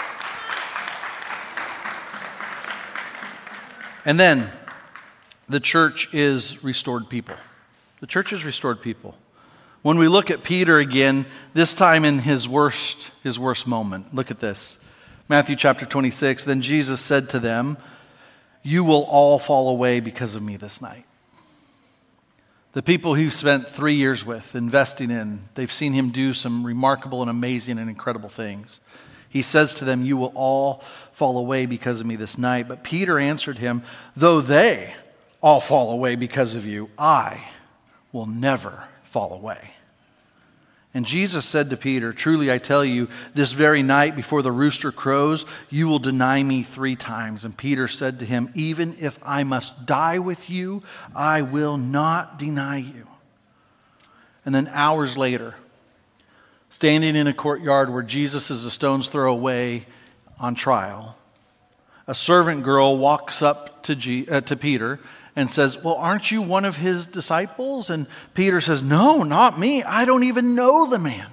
And then the church is restored people. The church is restored people. When we look at Peter again, this time in his worst moment, look at this. Matthew chapter 26, then Jesus said to them, "You will all fall away because of me this night." The people he spent 3 years with, investing in, they've seen him do some remarkable and amazing and incredible things. He says to them, "You will all fall away because of me this night." But Peter answered him, "Though they all fall away because of you, I will never fall away." And Jesus said to Peter, "Truly I tell you, this very night before the rooster crows, you will deny me 3 times. And Peter said to him, "Even if I must die with you, I will not deny you." And then hours later, standing in a courtyard where Jesus is a stone's throw away on trial, a servant girl walks up to Peter and says, "Well, aren't you one of his disciples?" And Peter says, "No, not me. I don't even know the man."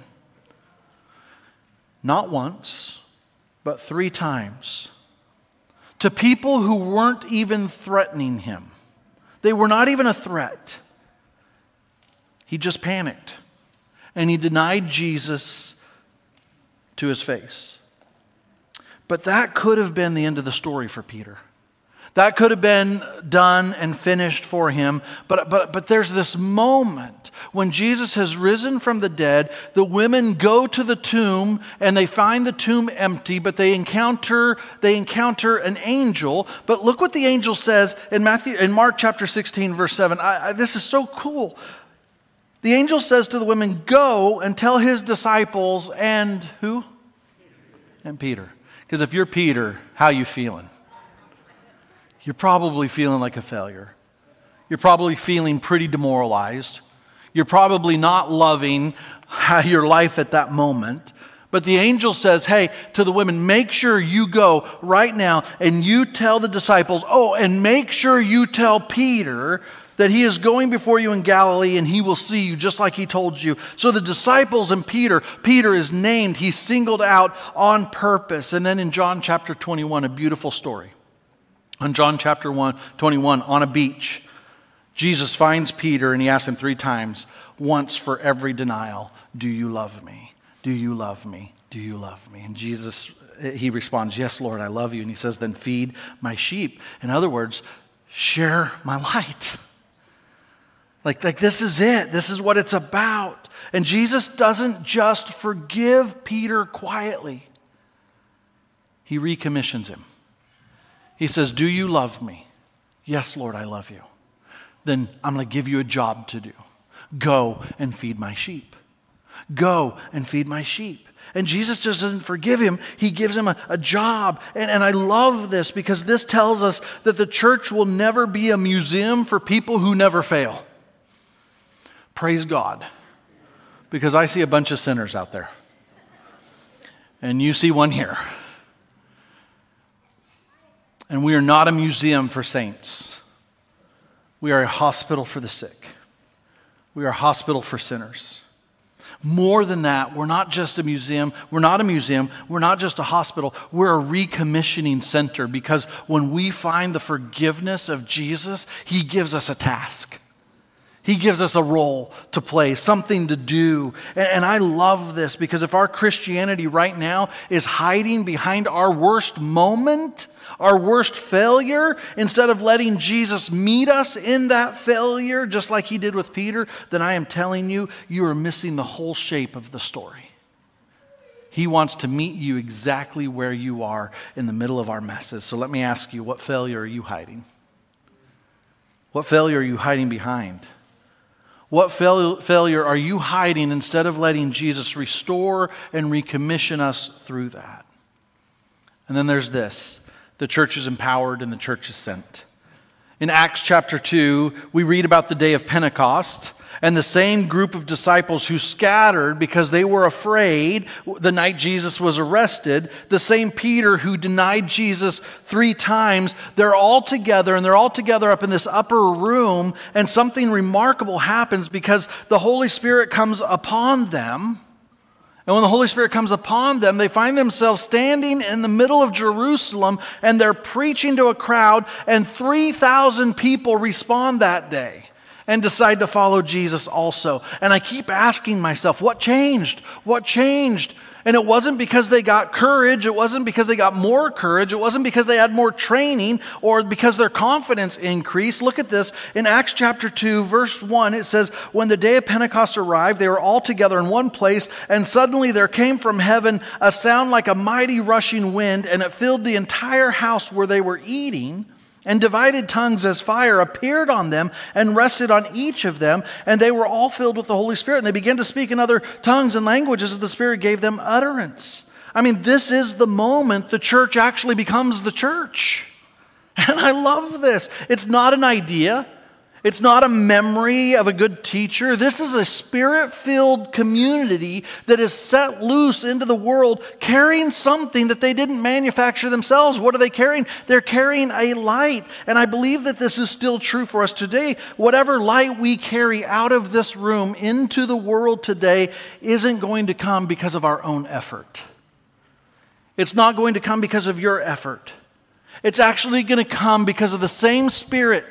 Not once, but 3 times. To people who weren't even threatening him. They were not even a threat. He just panicked. And he denied Jesus to his face. But that could have been the end of the story for Peter. That could have been done and finished for him. But there's this moment when Jesus has risen from the dead. The women go to the tomb and they find the tomb empty, but they encounter an angel. But look what the angel says in Mark chapter 16, verse 7. This is so cool. The angel says to the women, "Go and tell his disciples," and who? And Peter. Because if you're Peter, how you feeling? You're probably feeling like a failure. You're probably feeling pretty demoralized. You're probably not loving your life at that moment. But the angel says, hey, to the women, make sure you go right now and you tell the disciples, and make sure you tell Peter that he is going before you in Galilee and he will see you just like he told you. So the disciples and Peter is named. He's singled out on purpose. And then in John chapter 21, a beautiful story. On John chapter 21, on a beach, Jesus finds Peter and he asks him 3 times, once for every denial, "Do you love me? Do you love me? Do you love me?" And he responds, "Yes, Lord, I love you." And he says, "Then feed my sheep." In other words, share my light. Like this is it. This is what it's about. And Jesus doesn't just forgive Peter quietly. He recommissions him. He says, "Do you love me?" "Yes, Lord, I love you." "Then I'm going to give you a job to do. Go and feed my sheep. Go and feed my sheep." And Jesus just doesn't forgive him. He gives him a job. And I love this because this tells us that the church will never be a museum for people who never fail. Praise God. Because I see a bunch of sinners out there. And you see one here. And we are not a museum for saints. We are a hospital for the sick. We are a hospital for sinners. More than that, we're not just a museum. We're not a museum. We're not just a hospital. We're a recommissioning center, because when we find the forgiveness of Jesus, he gives us a task. He gives us a role to play, something to do. And I love this, because if our Christianity right now is hiding behind our worst moment, our worst failure, instead of letting Jesus meet us in that failure, just like he did with Peter, then I am telling you, you are missing the whole shape of the story. He wants to meet you exactly where you are in the middle of our messes. So let me ask you, what failure are you hiding? What failure are you hiding behind? What failure are you hiding instead of letting Jesus restore and recommission us through that? And then there's this. The church is empowered and the church is sent. In Acts chapter 2, we read about the day of Pentecost and the same group of disciples who scattered because they were afraid the night Jesus was arrested. The same Peter who denied Jesus 3 times. They're all together, and they're all together up in this upper room, and something remarkable happens because the Holy Spirit comes upon them. And when the Holy Spirit comes upon them, they find themselves standing in the middle of Jerusalem, and they're preaching to a crowd, and 3,000 people respond that day and decide to follow Jesus also. And I keep asking myself, what changed? What changed? And it wasn't because they got courage. It wasn't because they got more courage. It wasn't because they had more training or because their confidence increased. Look at this. In Acts chapter 2, verse 1, it says, when the day of Pentecost arrived, they were all together in one place, and suddenly there came from heaven a sound like a mighty rushing wind, and it filled the entire house where they were eating. And divided tongues as fire appeared on them and rested on each of them. And they were all filled with the Holy Spirit. And they began to speak in other tongues and languages as the Spirit gave them utterance. I mean, this is the moment the church actually becomes the church. And I love this. It's not an idea. It's not a memory of a good teacher. This is a Spirit-filled community that is set loose into the world, carrying something that they didn't manufacture themselves. What are they carrying? They're carrying a light. And I believe that this is still true for us today. Whatever light we carry out of this room into the world today isn't going to come because of our own effort. It's not going to come because of your effort. It's actually going to come because of the same Spirit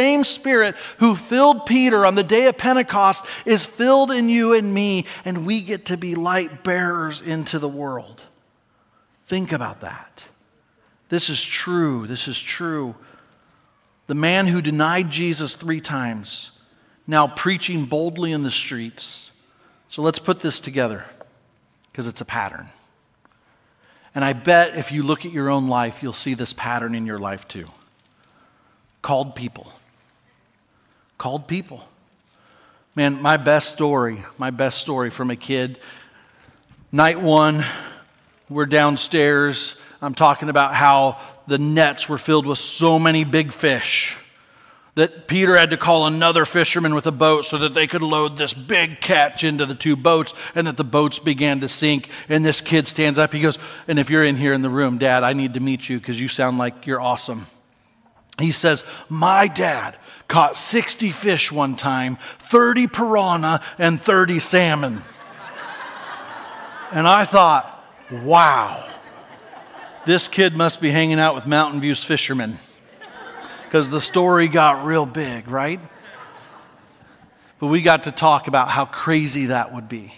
who filled Peter on the day of Pentecost is filled in you and me, and we get to be light bearers into the world. Think about that. This is true. This is true. The man who denied Jesus 3 times, now preaching boldly in the streets. So let's put this together, because it's a pattern. And I bet if you look at your own life, you'll see this pattern in your life too. Called people. Called people. Man, my best story from a kid. Night 1, we're downstairs. I'm talking about how the nets were filled with so many big fish that Peter had to call another fisherman with a boat so that they could load this big catch into the 2 boats, and that the boats began to sink. And this kid stands up. He goes, and if you're in here in the room, Dad, I need to meet you because you sound like you're awesome. He says, my dad caught 60 fish one time, 30 piranha and 30 salmon. And I thought, wow, this kid must be hanging out with Mountain View's fishermen. Because the story got real big, right? But we got to talk about how crazy that would be.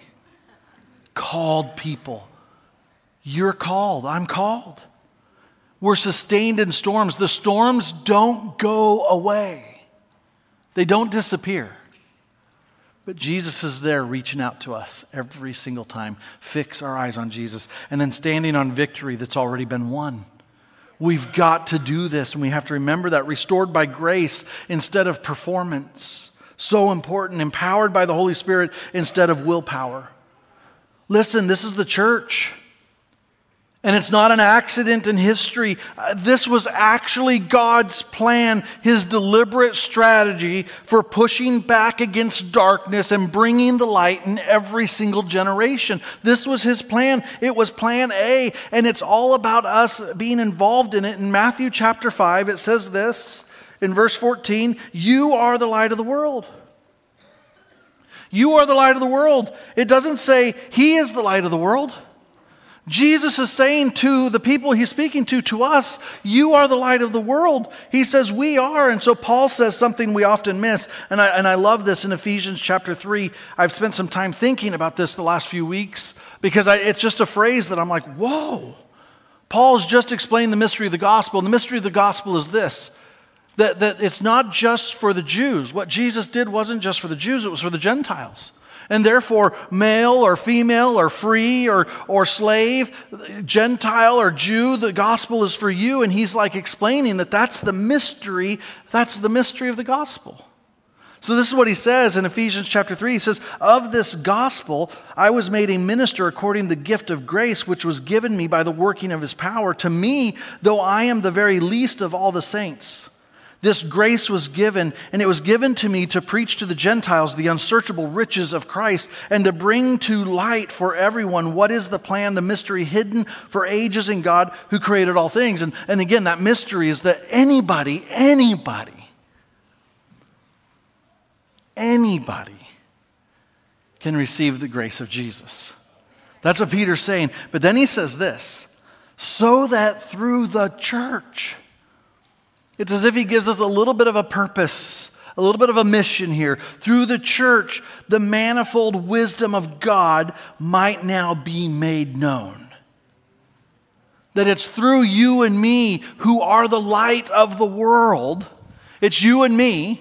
Called people. You're called. I'm called. We're sustained in storms. The storms don't go away. They don't disappear. But Jesus is there reaching out to us every single time. Fix our eyes on Jesus. And then standing on victory that's already been won. We've got to do this, and we have to remember that. Restored by grace instead of performance. So important. Empowered by the Holy Spirit instead of willpower. Listen, this is the church. And it's not an accident in history. This was actually God's plan, His deliberate strategy for pushing back against darkness and bringing the light in every single generation. This was His plan. It was plan A, and it's all about us being involved in it. In Matthew chapter 5, it says this, in verse 14, you are the light of the world. You are the light of the world. It doesn't say he is the light of the world. Jesus is saying to the people he's speaking to us, you are the light of the world. He says we are. And so Paul says something we often miss. And I love this in Ephesians chapter 3. I've spent some time thinking about this the last few weeks because it's just a phrase that I'm like, whoa. Paul's just explained the mystery of the gospel. And the mystery of the gospel is this, that it's not just for the Jews. What Jesus did wasn't just for the Jews, it was for the Gentiles. And therefore, male or female or free or slave, Gentile or Jew, the gospel is for you. And he's like explaining that that's the mystery of the gospel. So this is what he says in Ephesians chapter 3. He says, of this gospel, I was made a minister according to the gift of grace, which was given me by the working of his power. To me, though I am the very least of all the saints, this grace was given, and it was given to me to preach to the Gentiles the unsearchable riches of Christ and to bring to light for everyone what is the plan, the mystery hidden for ages in God who created all things. And again, that mystery is that anybody can receive the grace of Jesus. That's what Peter's saying. But then he says this, so that through the church, it's as if he gives us a little bit of a purpose, a little bit of a mission here. Through the church, the manifold wisdom of God might now be made known. That it's through you and me who are the light of the world. It's you and me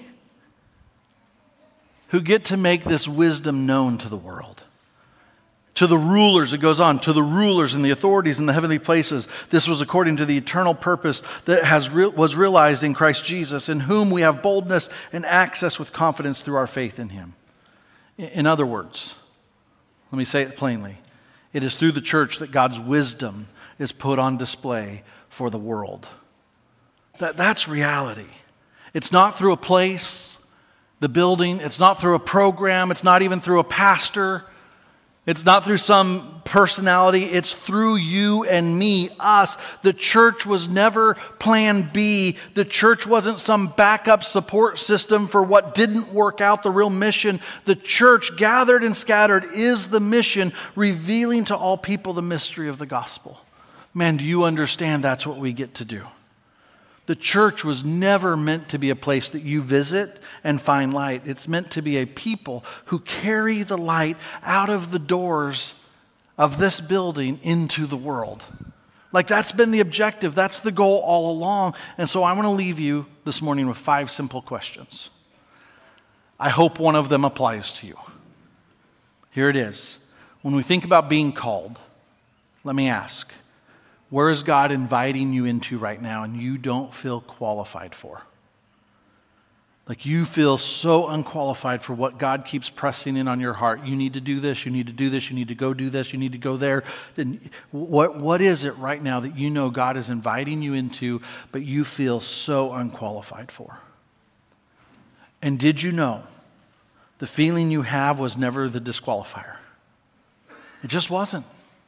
who get to make this wisdom known to the world. To the rulers, it goes on, to the rulers and the authorities in the heavenly places. This was according to the eternal purpose that was realized in Christ Jesus, in whom we have boldness and access with confidence through our faith in him. In other words, let me say it plainly. It is through the church that God's wisdom is put on display for the world. That's reality. It's not through a place, the building. It's not through a program. It's not even through a pastor. It's not through some personality. It's through you and me, us. The church was never plan B. The church wasn't some backup support system for what didn't work out, the real mission. The church, gathered and scattered, is the mission, revealing to all people the mystery of the gospel. Man, do you understand that's what we get to do? The church was never meant to be a place that you visit and find light. It's meant to be a people who carry the light out of the doors of this building into the world. Like that's been the objective. That's the goal all along. And so I want to leave you this morning with 5 simple questions. I hope one of them applies to you. Here it is. When we think about being called, let me ask, where is God inviting you into right now and you don't feel qualified for? Like you feel so unqualified for what God keeps pressing in on your heart. You need to do this, you need to do this, you need to go do this, you need to go there. And what is it right now that you know God is inviting you into, but you feel so unqualified for? And did you know the feeling you have was never the disqualifier? It just wasn't.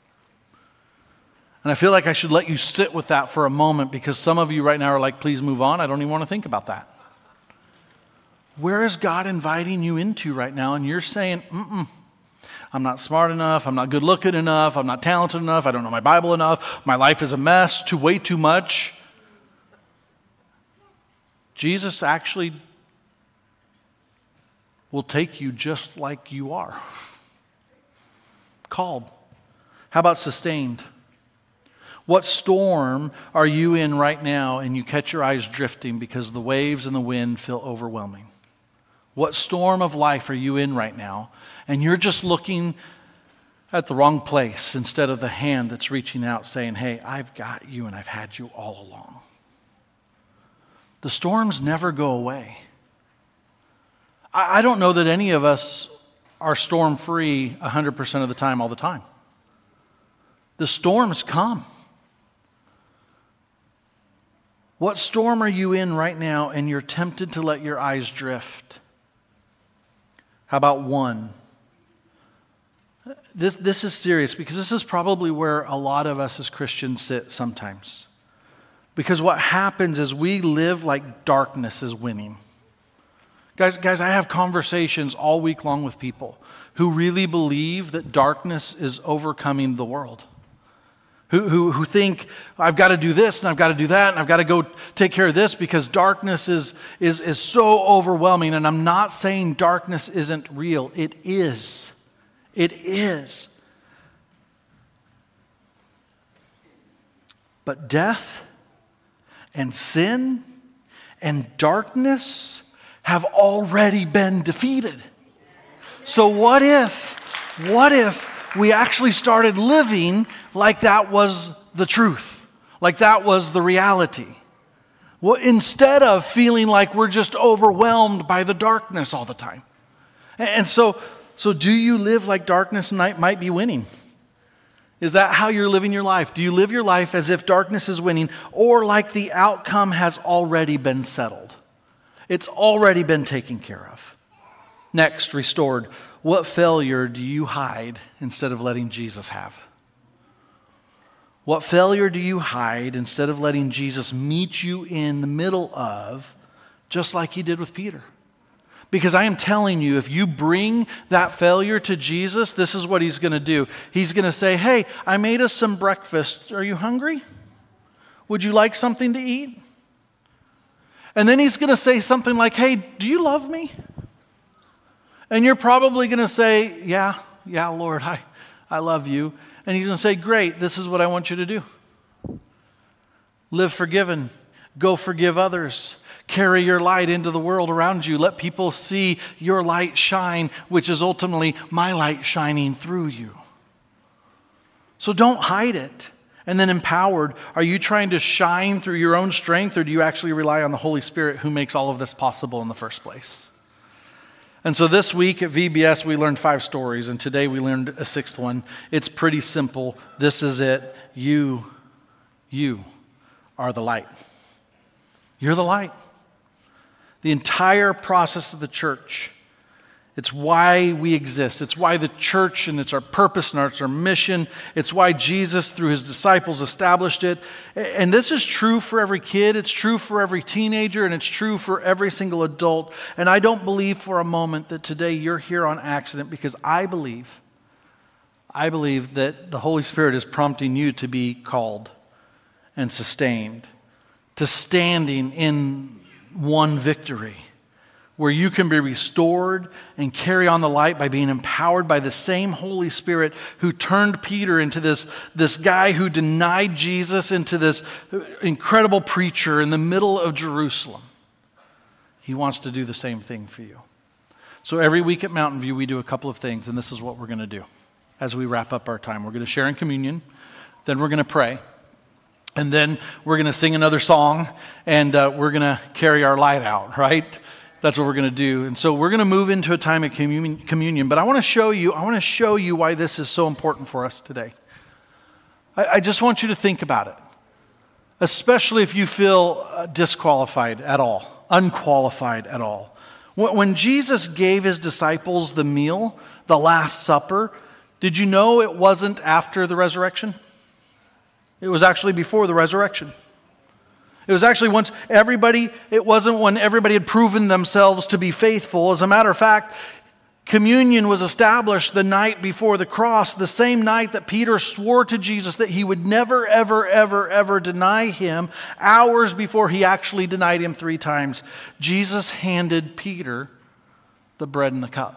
And I feel like I should let you sit with that for a moment because some of you right now are like, please move on. I don't even want to think about that. Where is God inviting you into right now? And you're saying, I'm not smart enough. I'm not good looking enough. I'm not talented enough. I don't know my Bible enough. My life is a mess. Way too much. Jesus actually will take you just like you are. Called. How about sustained? What storm are you in right now and you catch your eyes drifting because the waves and the wind feel overwhelming? What storm of life are you in right now and you're just looking at the wrong place instead of the hand that's reaching out saying, hey, I've got you and I've had you all along. The storms never go away. I don't know that any of us are storm-free 100% of the time, all the time. The storms come. What storm are you in right now and you're tempted to let your eyes drift? How about one? This is serious because this is probably where a lot of us as Christians sit sometimes. Because what happens is we live like darkness is winning. Guys, I have conversations all week long with people who really believe that darkness is overcoming the world. Who think, I've got to do this and I've got to do that and I've got to go take care of this because darkness is so overwhelming. And I'm not saying darkness isn't real. It is. It is. But death and sin and darkness have already been defeated. So what if we actually started living like that was the truth, like that was the reality? Well, instead of feeling like we're just overwhelmed by the darkness all the time. And so do you live like darkness might be winning? Is that how you're living your life? Do you live your life as if darkness is winning, or like the outcome has already been settled? It's already been taken care of. Next, restored. What failure do you hide instead of letting Jesus have? What failure do you hide instead of letting Jesus meet you in the middle of, just like he did with Peter? Because I am telling you, if you bring that failure to Jesus, this is what he's going to do. He's going to say, hey, I made us some breakfast. Are you hungry? Would you like something to eat? And then he's going to say something like, hey, do you love me? And you're probably going to say, yeah, Lord, I love you. And he's going to say, great, this is what I want you to do. Live forgiven. Go forgive others. Carry your light into the world around you. Let people see your light shine, which is ultimately my light shining through you. So don't hide it. And then empowered, are you trying to shine through your own strength, or do you actually rely on the Holy Spirit who makes all of this possible in the first place? And so this week at VBS, we learned 5 stories, and today we learned a 6th one. It's pretty simple. This is it. You are the light. You're the light. The entire process of the church, it's why we exist. It's why the church, and it's our purpose and it's our mission. It's why Jesus, through his disciples, established it. And this is true for every kid. It's true for every teenager, and it's true for every single adult. And I don't believe for a moment that today you're here on accident, because I believe that the Holy Spirit is prompting you to be called and sustained, to standing in one victory, where you can be restored and carry on the light by being empowered by the same Holy Spirit who turned Peter into this guy who denied Jesus, into this incredible preacher in the middle of Jerusalem. He wants to do the same thing for you. So every week at Mountain View, we do a couple of things, and this is what we're going to do as we wrap up our time. We're going to share in communion, then we're going to pray, and then we're going to sing another song, and we're going to carry our light out, right? That's what we're going to do. And so we're going to move into a time of communion. But I want to show you why this is so important for us today. I just want you to think about it, especially if you feel disqualified at all, unqualified at all. When Jesus gave his disciples the meal, the Last Supper, did you know it wasn't after the resurrection? It was actually before the resurrection. It was actually it wasn't when everybody had proven themselves to be faithful. As a matter of fact, communion was established the night before the cross, the same night that Peter swore to Jesus that he would never, ever, ever, ever deny him, hours before he actually denied him 3 times. Jesus handed Peter the bread and the cup.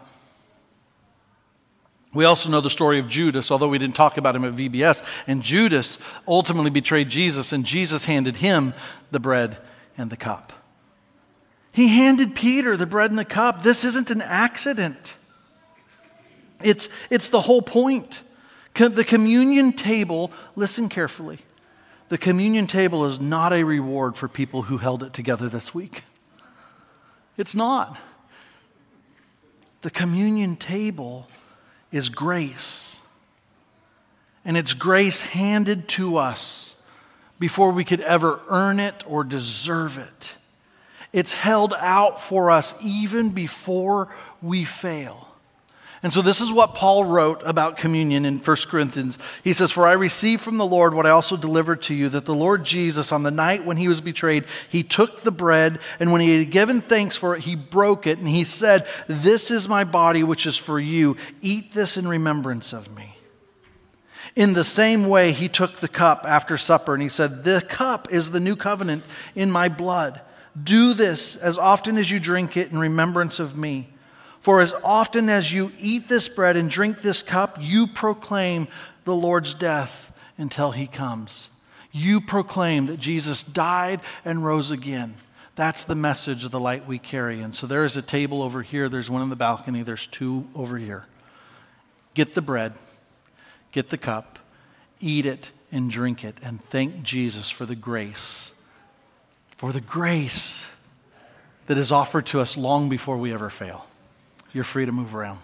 We also know the story of Judas, although we didn't talk about him at VBS. And Judas ultimately betrayed Jesus, and Jesus handed him the bread and the cup. He handed Peter the bread and the cup. This isn't an accident. It's the whole point. The communion table, listen carefully, the communion table is not a reward for people who held it together this week. It's not. The communion table is grace. And it's grace handed to us before we could ever earn it or deserve it. It's held out for us even before we fail. And so this is what Paul wrote about communion in 1 Corinthians. He says, "For I received from the Lord what I also delivered to you, that the Lord Jesus, on the night when he was betrayed, he took the bread, and when he had given thanks for it, he broke it, and he said, 'This is my body, which is for you. Eat this in remembrance of me.' In the same way, he took the cup after supper, and he said, 'The cup is the new covenant in my blood. Do this as often as you drink it in remembrance of me. For as often as you eat this bread and drink this cup, you proclaim the Lord's death until he comes.'" You proclaim that Jesus died and rose again. That's the message of the light we carry. And so there is a table over here. There's one in the balcony. There's two over here. Get the bread. Get the cup. Eat it and drink it. And thank Jesus for the grace. For the grace that is offered to us long before we ever fail. You're free to move around.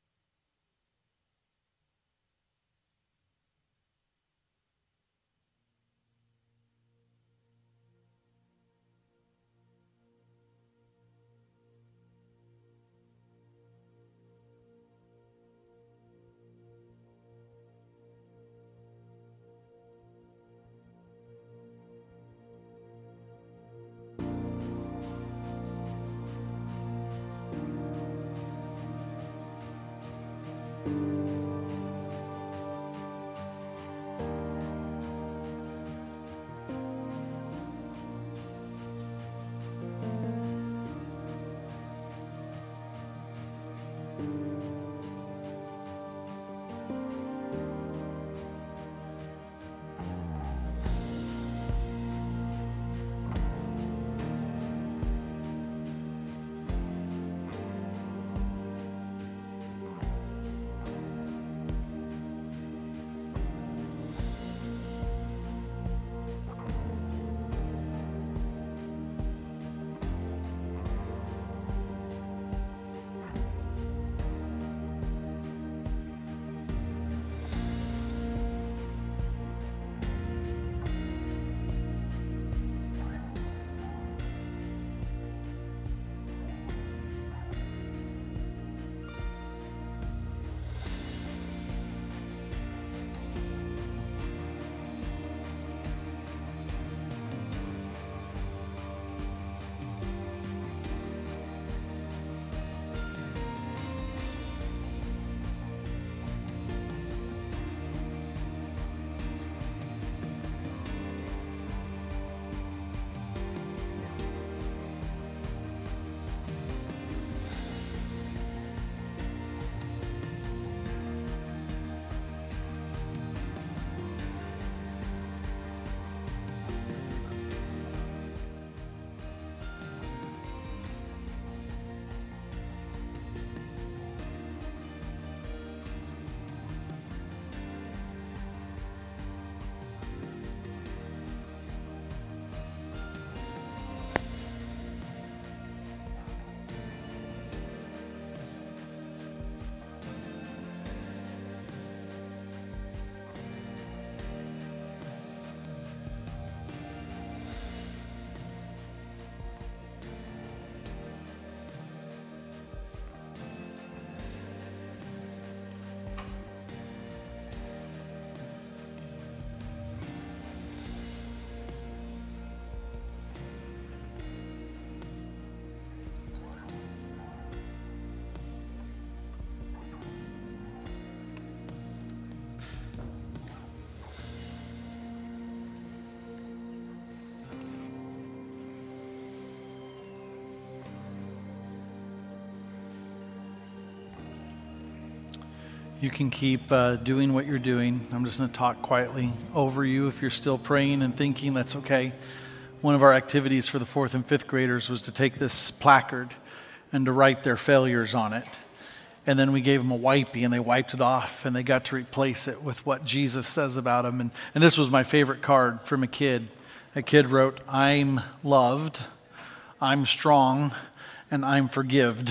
You can keep doing what you're doing. I'm just going to talk quietly over you. If you're still praying and thinking, that's okay. One of our activities for the 4th and 5th graders was to take this placard and to write their failures on it. And then we gave them a wipey, and they wiped it off, and they got to replace it with what Jesus says about them. And this was my favorite card from a kid. A kid wrote, "I'm loved, I'm strong, and I'm forgived."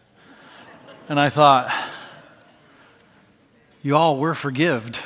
And I thought, y'all, we're forgived.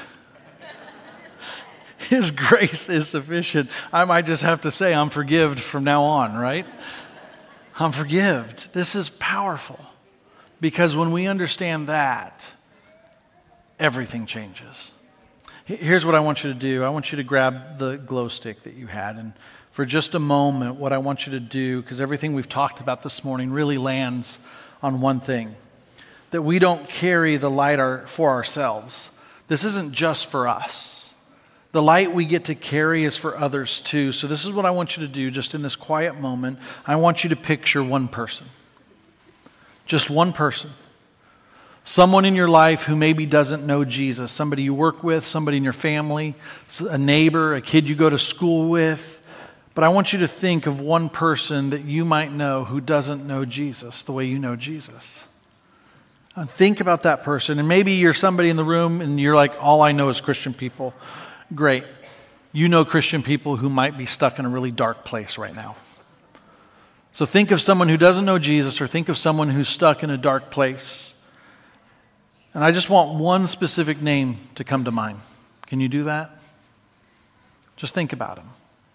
His grace is sufficient. I might just have to say I'm forgived from now on, right? I'm forgived. This is powerful. Because when we understand that, everything changes. Here's what I want you to do. I want you to grab the glow stick that you had, and for just a moment, what I want you to do, because everything we've talked about this morning really lands on one thing, that we don't carry the light for ourselves. This isn't just for us. The light we get to carry is for others too. So this is what I want you to do just in this quiet moment. I want you to picture one person. Just one person. Someone in your life who maybe doesn't know Jesus. Somebody you work with, somebody in your family, a neighbor, a kid you go to school with. But I want you to think of one person that you might know who doesn't know Jesus the way you know Jesus. And think about that person. And maybe you're somebody in the room and you're like, all I know is Christian people. Great. You know Christian people who might be stuck in a really dark place right now. So think of someone who doesn't know Jesus, or think of someone who's stuck in a dark place. And I just want one specific name to come to mind. Can you do that? Just think about him.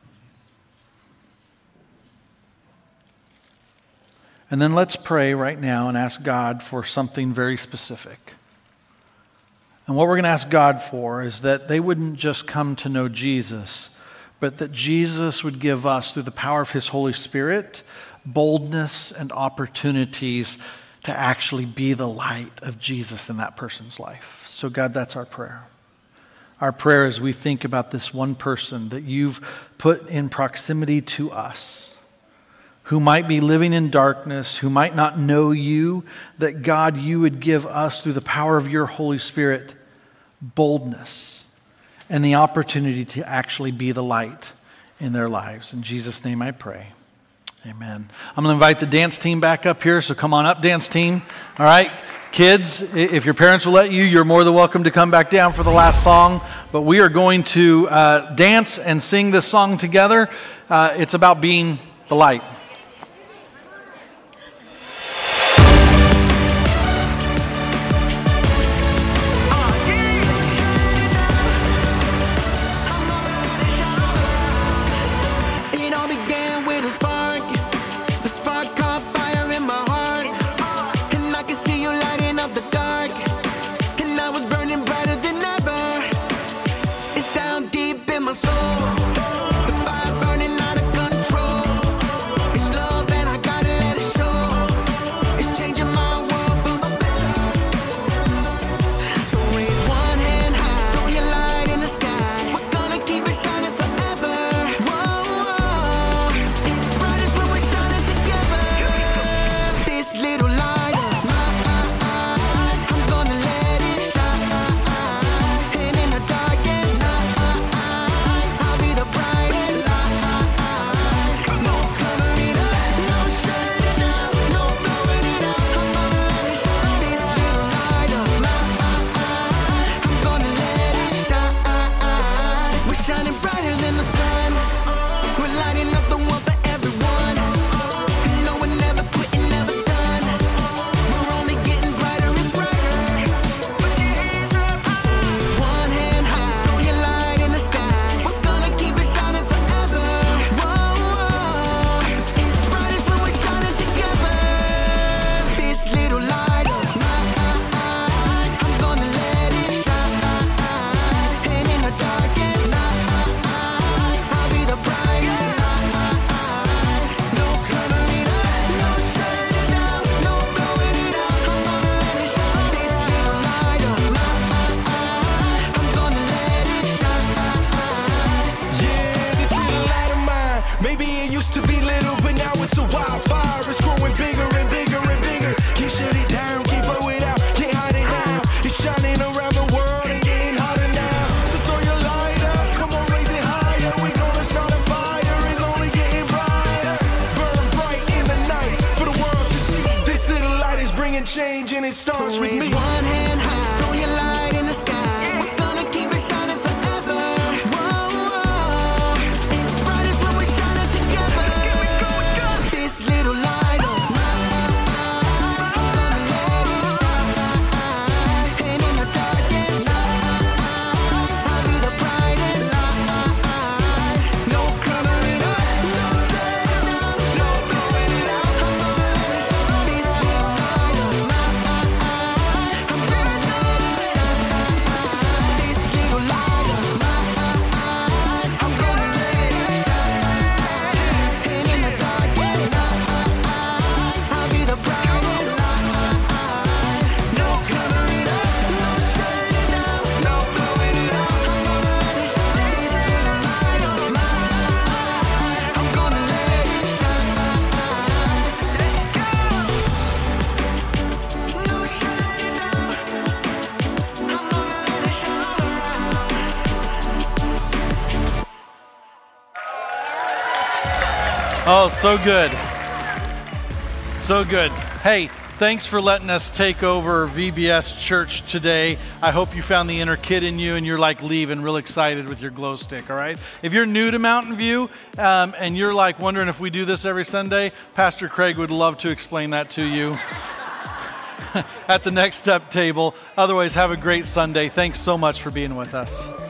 And then let's pray right now and ask God for something very specific. And what we're going to ask God for is that they wouldn't just come to know Jesus, but that Jesus would give us, through the power of His Holy Spirit, boldness and opportunities to actually be the light of Jesus in that person's life. So God, that's our prayer. Our prayer as we think about this one person that you've put in proximity to us, who might be living in darkness, who might not know you, that God, you would give us, through the power of your Holy Spirit, boldness and the opportunity to actually be the light in their lives. In Jesus' name I pray. Amen. I'm going to invite the dance team back up here, so come on up, dance team. All right, kids, if your parents will let you, you're more than welcome to come back down for the last song. But we are going to dance and sing this song together. It's about being the light. Change and it starts with me. One hand high, so your light in the sky. We're gonna keep it shining forever. Whoa, whoa. It's brightest when we're shining together. This little light of mine, I'm gonna let it shine. And in the darkness, I'll be the brightest. No covering up, no shutting down, no blowing it out. I'm gonna let it shine. This little light of mine. Oh, so good. So good. Hey, thanks for letting us take over VBS Church today. I hope you found the inner kid in you and you're like leaving real excited with your glow stick, all right? If you're new to Mountain View and you're like wondering if we do this every Sunday, Pastor Craig would love to explain that to you at the Next Step table. Otherwise, have a great Sunday. Thanks so much for being with us.